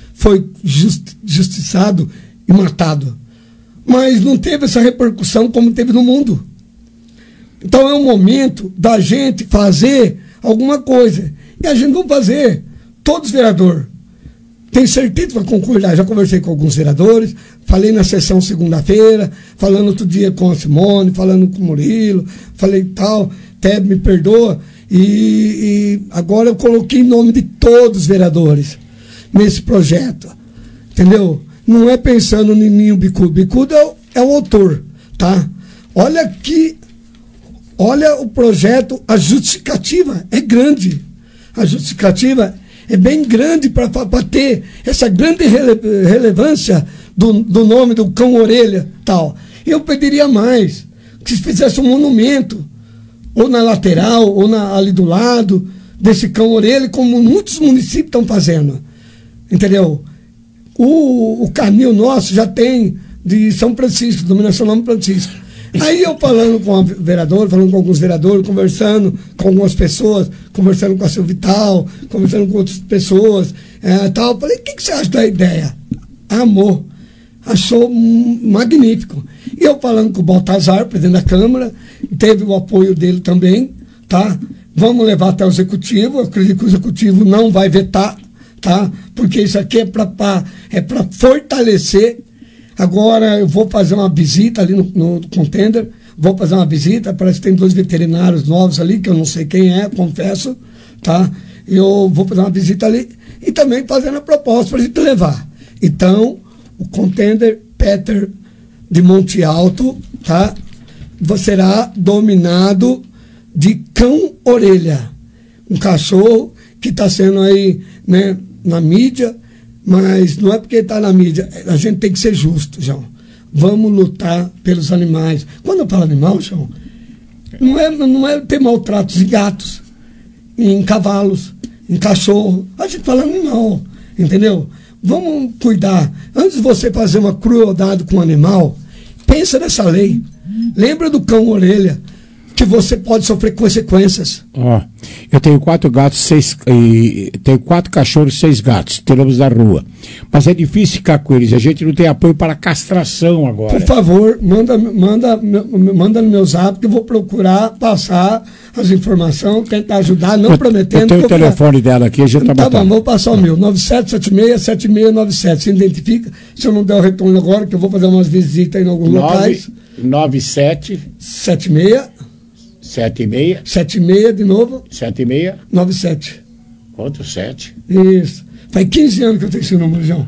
justiçado e matado. Mas não teve essa repercussão como teve no mundo. Então é um momento da gente fazer alguma coisa. E a gente vai fazer. Todos os vereadores. Tenho certeza que vai concordar. Já conversei com alguns vereadores, falei na sessão segunda-feira, falando outro dia com a Simone, falando com o Murilo, falei tal. Até me perdoa, e agora eu coloquei em nome de todos os vereadores nesse projeto, entendeu? Não é pensando em mim, o Bicudo. Bicudo é o autor, tá? Olha aqui, olha o projeto, a justificativa é grande, a justificativa é bem grande para ter essa grande relevância do nome do cão-orelha, tal. Eu pediria mais, que se fizesse um monumento, ou na lateral, ou ali do lado, desse cão-orelha, como muitos municípios estão fazendo. Entendeu? O canil nosso já tem de São Francisco, dominação São Francisco. Aí eu falando com a vereadora, falando com alguns vereadores, conversando com algumas pessoas, conversando com a Silvia Vital, conversando com outras pessoas, tal. Falei, o que você acha da ideia? Amor. Achou magnífico. E eu falando com o Baltazar, presidente da Câmara, teve o apoio dele também, tá? Vamos levar até o executivo. Eu acredito que o executivo não vai vetar, tá? Porque isso aqui é para fortalecer. Agora eu vou fazer uma visita ali no contender. Vou fazer uma visita. Parece que tem 2 veterinários novos ali, que eu não sei quem é, confesso, tá? Eu vou fazer uma visita ali e também fazendo a proposta para a gente levar. Então, o contender Peter de Monte Alto, tá? Será dominado de cão-orelha. Um cachorro que está sendo aí, né, na mídia, mas não é porque está na mídia. A gente tem que ser justo, João. Vamos lutar pelos animais. Quando eu falo animal, João, não é ter maltratos em gatos, em cavalos, em cachorro. A gente fala animal, entendeu? Vamos cuidar. Antes de você fazer uma crueldade com o animal, pensa nessa lei. Lembra do cão-orelha, que você pode sofrer consequências. Eu tenho 4 gatos, tenho 4 cachorros e 6 gatos, tiramos da rua. Mas é difícil ficar com eles, a gente não tem apoio para castração agora. Por favor, manda no meu zap que eu vou procurar passar as informações, tentar ajudar, não prometendo. Eu tenho o telefone dela aqui, a gente tá bom, vou passar o meu, 9776-7697. Se identifica, se eu não der o retorno agora, que eu vou fazer umas visitas em alguns locais. 76 de novo. 97. Quanto? 7? Isso. Faz 15 anos que eu tenho esse número, João.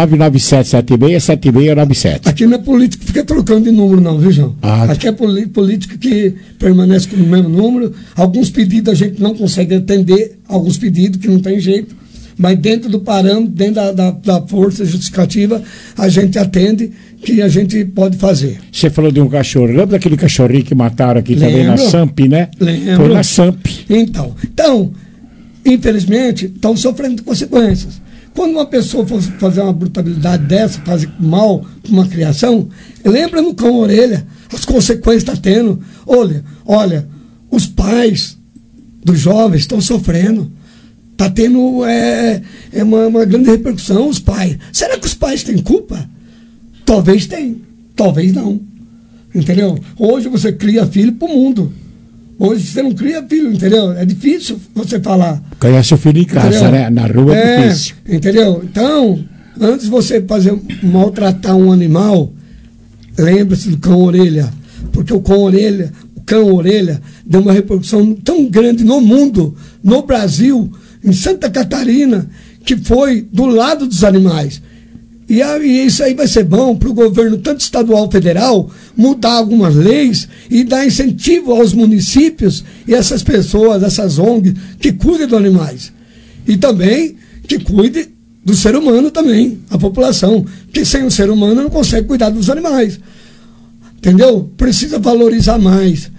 99776-7697. Aqui não é político que fica trocando de número, não, viu, João? Aqui é político que permanece com o mesmo número. Alguns pedidos a gente não consegue atender, alguns pedidos que não tem jeito. Mas dentro do parâmetro, dentro da força justificativa, a gente atende, que a gente pode fazer. Você falou de um cachorro. Lembra daquele cachorrinho que mataram aqui também na SAMP, né? Lembro. Foi na SAMP. Então, infelizmente, estão sofrendo consequências. Quando uma pessoa for fazer uma brutalidade dessa, fazer mal com uma criação, lembra no cão-orelha, as consequências está tendo. Olha, os pais dos jovens estão sofrendo. Está tendo uma grande repercussão, os pais. Será que os pais têm culpa? Talvez tenham, talvez não. Entendeu? Hoje você cria filho para o mundo. Hoje você não cria filho, entendeu? É difícil você falar. Ganhar seu filho em casa, entendeu? Né? Na rua é difícil. Entendeu? Então, antes de você maltratar um animal, lembre-se do cão-orelha. Porque o cão-orelha deu uma repercussão tão grande no mundo, no Brasil, em Santa Catarina, que foi do lado dos animais. E isso aí vai ser bom para o governo, tanto estadual, federal, mudar algumas leis e dar incentivo aos municípios e essas pessoas, essas ONGs, que cuidem dos animais. E também que cuide do ser humano também, a população. Porque sem o ser humano não consegue cuidar dos animais. Entendeu? Precisa valorizar mais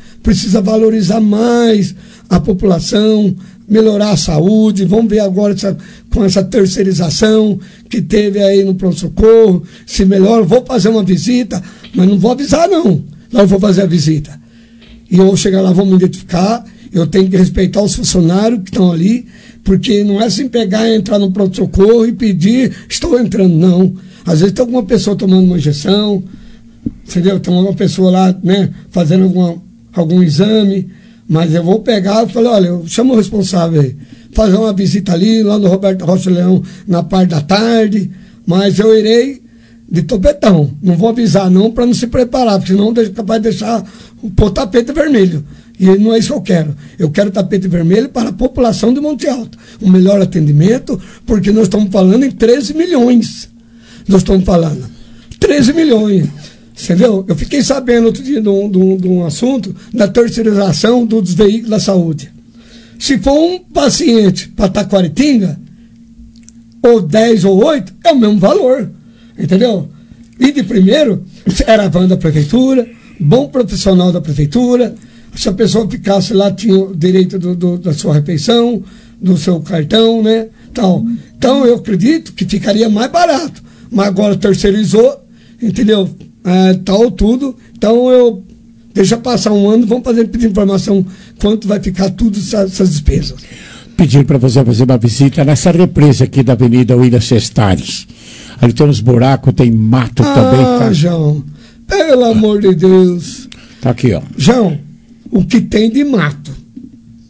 a população, melhorar a saúde. Vamos ver agora com essa terceirização que teve aí no pronto-socorro, se melhora. Vou fazer uma visita, mas não vou avisar, não. Lá eu vou fazer a visita. E eu vou chegar lá, vou me identificar. Eu tenho que respeitar os funcionários que estão ali, porque não é assim pegar e entrar no pronto-socorro e pedir, estou entrando, não. Às vezes tem alguma pessoa tomando uma injeção, entendeu? Tem uma pessoa lá, né, fazendo algum exame. Mas eu vou pegar e falar, olha, eu chamo o responsável aí, fazer uma visita ali, lá no Roberto Rocha Leão, na parte da tarde, mas eu irei de topetão. Não vou avisar não, para não se preparar, porque senão é capaz de deixar o tapete vermelho. E não é isso que eu quero. Eu quero tapete vermelho para a população de Monte Alto. Um melhor atendimento, porque nós estamos falando em 13 milhões. Nós estamos falando 13 milhões. Entendeu? Eu fiquei sabendo outro dia de um assunto da terceirização dos veículos da saúde. Se for um paciente para Taquaritinga, ou 10 ou 8, é o mesmo valor. Entendeu? E de primeiro, era a van da prefeitura, bom profissional da prefeitura. Se a pessoa ficasse lá, tinha o direito da sua refeição, do seu cartão, né? Então eu acredito que ficaria mais barato. Mas agora terceirizou, entendeu? Tudo. Então deixa passar um ano, vamos pedir informação quanto vai ficar tudo essas despesas. Pedindo para você fazer uma visita nessa represa aqui da Avenida William Sestares. Ali tem uns buracos, tem mato também. Tá? João, pelo amor de Deus. Tá aqui, ó. João, o que tem de mato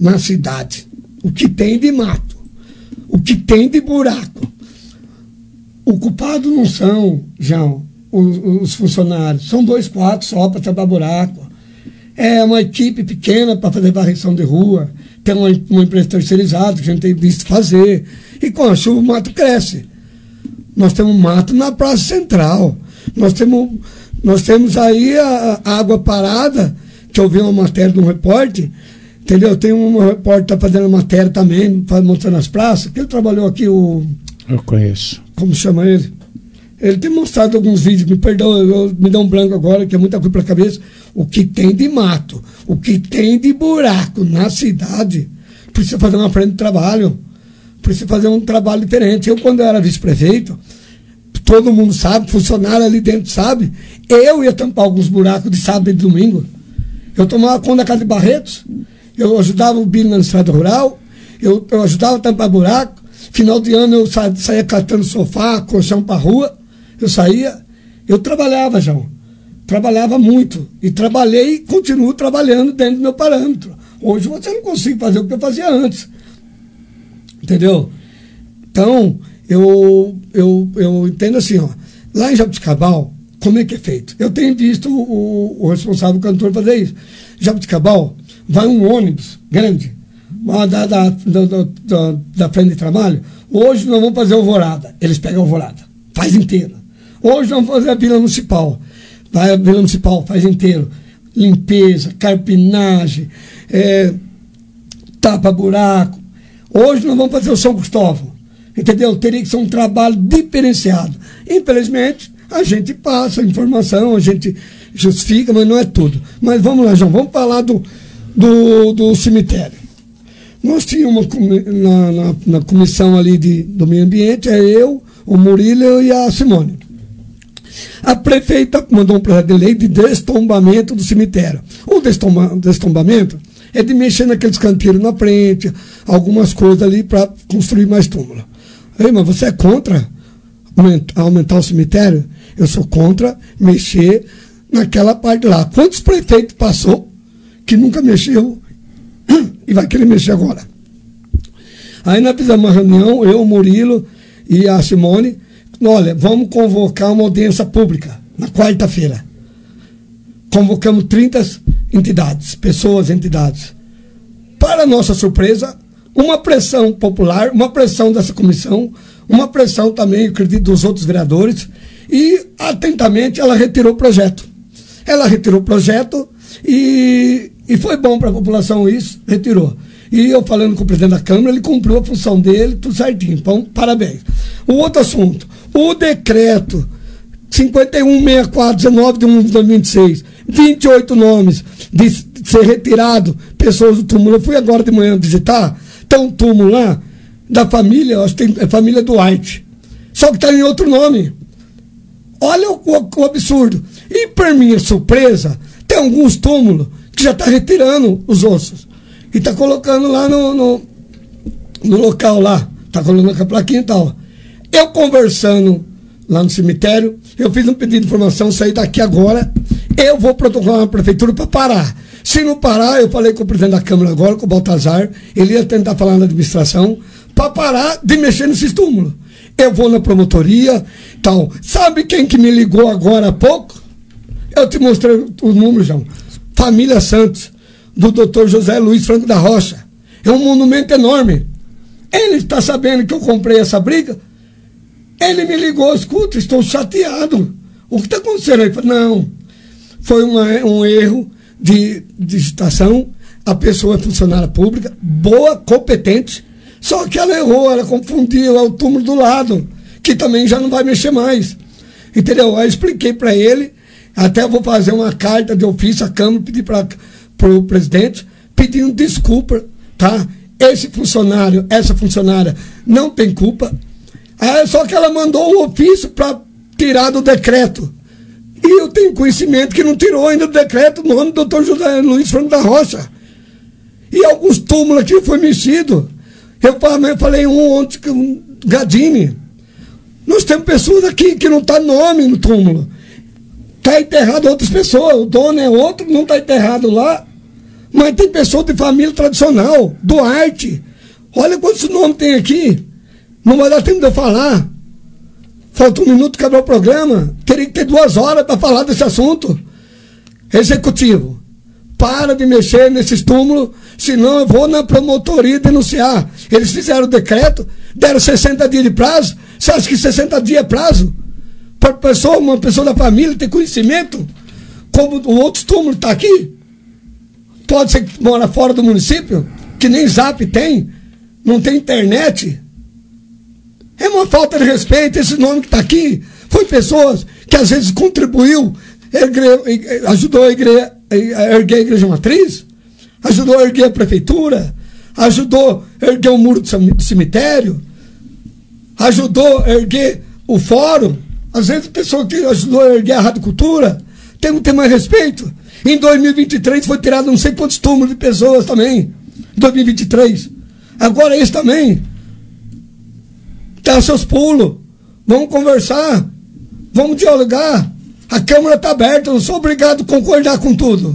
na cidade. O que tem de mato, o que tem de buraco. O culpado não são, João, os funcionários. São 2 quadros só para tapar buraco. É uma equipe pequena para fazer varrição de rua. Tem uma empresa terceirizada que a gente tem visto fazer. E com a chuva o mato cresce. Nós temos mato na Praça Central. Nós temos aí a água parada, que eu vi uma matéria de um repórter, entendeu? Tem um repórter que está fazendo matéria também, mostrando as praças, que ele trabalhou aqui, Eu conheço. Como chama ele? Ele tem mostrado alguns vídeos, me perdoa, me dá um branco agora, que é muita coisa para a cabeça. O que tem de mato, o que tem de buraco na cidade, precisa fazer uma frente de trabalho, precisa fazer um trabalho diferente. Eu, quando eu era vice-prefeito, todo mundo sabe, funcionário ali dentro sabe, eu ia tampar alguns buracos de sábado e de domingo. Eu tomava conta da casa de Barretos, eu ajudava o Bino na estrada rural, eu ajudava a tampar buraco. Final de ano eu saía catando sofá, colchão para rua, eu trabalhava, João. Trabalhava muito. E trabalhei e continuo trabalhando dentro do meu parâmetro. Hoje você não consegue fazer o que eu fazia antes. Entendeu? Então, eu entendo assim, ó. Lá em Jabuticabal, como é que é feito? Eu tenho visto o responsável cantor fazer isso. Jabuticabal, vai um ônibus grande, lá da frente de trabalho. Hoje nós vamos fazer alvorada. Eles pegam a alvorada, faz inteira. Hoje nós vamos fazer a Vila Municipal. Vai a Vila Municipal, faz inteiro. Limpeza, carpinagem, tapa buraco. Hoje nós vamos fazer o São Cristóvão. Entendeu? Teria que ser um trabalho diferenciado. Infelizmente, a gente passa a informação, a gente justifica, mas não é tudo. Mas vamos lá, João, vamos falar do cemitério. Nós tínhamos na comissão ali do meio ambiente, eu, o Murilo e a Simone. A prefeita mandou um projeto de lei de destombamento do cemitério. O destombamento é de mexer naqueles canteiros na frente, algumas coisas ali para construir mais túmulo. Ei, mas você é contra aumentar o cemitério? Eu sou contra mexer naquela parte lá. Quantos prefeitos passou que nunca mexeu e vai querer mexer agora? Aí nós fizemos uma reunião, eu, o Murilo e a Simone. Olha, vamos convocar uma audiência pública na quarta-feira. Convocamos 30 entidades, entidades. Para nossa surpresa, uma pressão popular, uma pressão dessa comissão, uma pressão também, eu acredito, dos outros vereadores, e atentamente ela retirou o projeto. Ela retirou o projeto e foi bom para a população isso, retirou. E eu falando com o presidente da Câmara, ele cumpriu a função dele, tudo certinho. Então, parabéns. O outro assunto, o decreto 516419 de 2026, 28 nomes de ser retirado pessoas do túmulo. Eu fui agora de manhã visitar, tem um túmulo lá da família, acho que é família Duarte, só que está em outro nome. Olha o absurdo. E por minha surpresa, tem alguns túmulos que já está retirando os ossos e está colocando lá no local lá, está colocando a plaquinha e tal. Eu conversando lá no cemitério, eu fiz um pedido de informação, saí daqui agora, eu vou protocolar na prefeitura para parar. Se não parar, eu falei com o presidente da Câmara agora, com o Baltazar, ele ia tentar falar na administração, para parar de mexer nesses túmulos. Eu vou na promotoria, tal. Sabe quem que me ligou agora há pouco? Eu te mostrei os números, João. Família Santos, do Dr. José Luiz Franco da Rocha. É um monumento enorme. Ele está sabendo que eu comprei essa briga. Ele me ligou, escuta, estou chateado. O que está acontecendo aí? Não, foi um erro de digitação. A pessoa é funcionária pública, boa, competente, só que ela errou, ela confundiu o túmulo do lado, que também já não vai mexer mais. Entendeu? Aí eu expliquei para ele, até vou fazer uma carta de ofício à Câmara, pedir para o presidente, pedindo desculpa, tá? Esse funcionário, essa funcionária não tem culpa. Só que ela mandou o ofício para tirar do decreto. E eu tenho conhecimento que não tirou ainda do decreto o nome do Dr. José Luiz Franco da Rocha. E alguns túmulos aqui foi mexido. Eu falei ontem, um Gadini. Nós temos pessoas aqui que não está nome no túmulo. Está enterrado outras pessoas. O dono é outro, não está enterrado lá. Mas tem pessoa de família tradicional, Duarte. Olha quantos nomes tem aqui. Não vai dar tempo de eu falar. Falta 1 minuto para acabar o programa. Teria que ter 2 horas para falar desse assunto. Executivo, para de mexer nesses túmulos, senão eu vou na promotoria denunciar. Eles fizeram o decreto, deram 60 dias de prazo. Você acha que 60 dias é prazo? Para uma pessoa da família ter conhecimento, como o outro túmulo está aqui? Pode ser que mora fora do município, que nem Zap tem, não tem internet. É uma falta de respeito. Esse nome que está aqui foi pessoas que às vezes contribuiu, ajudou a erguer a igreja matriz, ajudou a erguer a prefeitura, ajudou a erguer o muro do cemitério, ajudou a erguer o fórum. Às vezes a pessoa que ajudou a erguer a radicultura tem que ter mais respeito. Em 2023 foi tirado não sei quantos túmulos de pessoas também. Em 2023. Agora esse também. Dá seus pulos. Vamos conversar. Vamos dialogar. A Câmara está aberta. Eu não sou obrigado a concordar com tudo.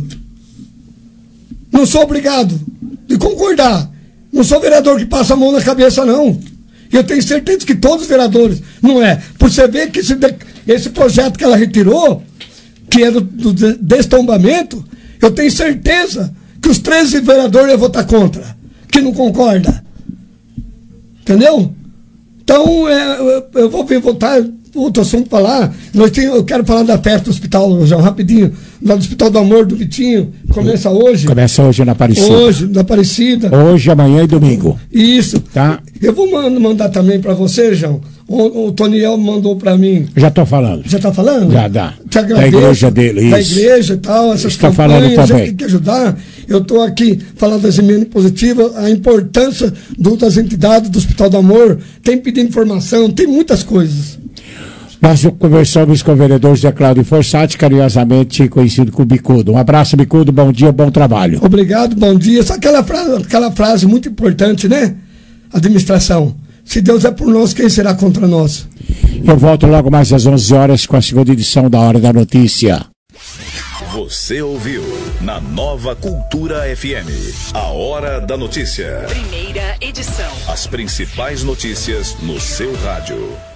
Não sou obrigado de concordar. Não sou vereador que passa a mão na cabeça, não. E eu tenho certeza que todos os vereadores, não é? Por você ver que esse projeto que ela retirou, que é do destombamento, eu tenho certeza que os 13 vereadores iam votar contra, que não concorda. Entendeu? Então, eu vou votar outro assunto para lá. Eu quero falar da festa do hospital, já rapidinho, lá do Hospital do Amor, do Vitinho. Começa hoje. Começa hoje na Aparecida. Hoje, na Aparecida. Hoje, amanhã e domingo. Isso. Tá. Eu vou mandar também para você, João. O Toniel mandou para mim. Já estou falando. Já está falando? Já dá. Te agradeço. Da igreja dele, isso. Da igreja e tal, essas Está campanhas, falando também. a gente tem que ajudar. Eu estou aqui falando das emendas positivas, a importância das entidades do Hospital do Amor. Tem pedido informação, tem muitas coisas. Nós conversamos com o vereador José Cláudio Fossati, carinhosamente conhecido como Bicudo. Um abraço, Bicudo, bom dia, bom trabalho. Obrigado, bom dia. Só aquela frase muito importante, né? Administração. Se Deus é por nós, quem será contra nós? Eu volto logo mais às 11 horas com a segunda edição da Hora da Notícia. Você ouviu na Nova Cultura FM, a Hora da Notícia. Primeira edição. As principais notícias no seu rádio.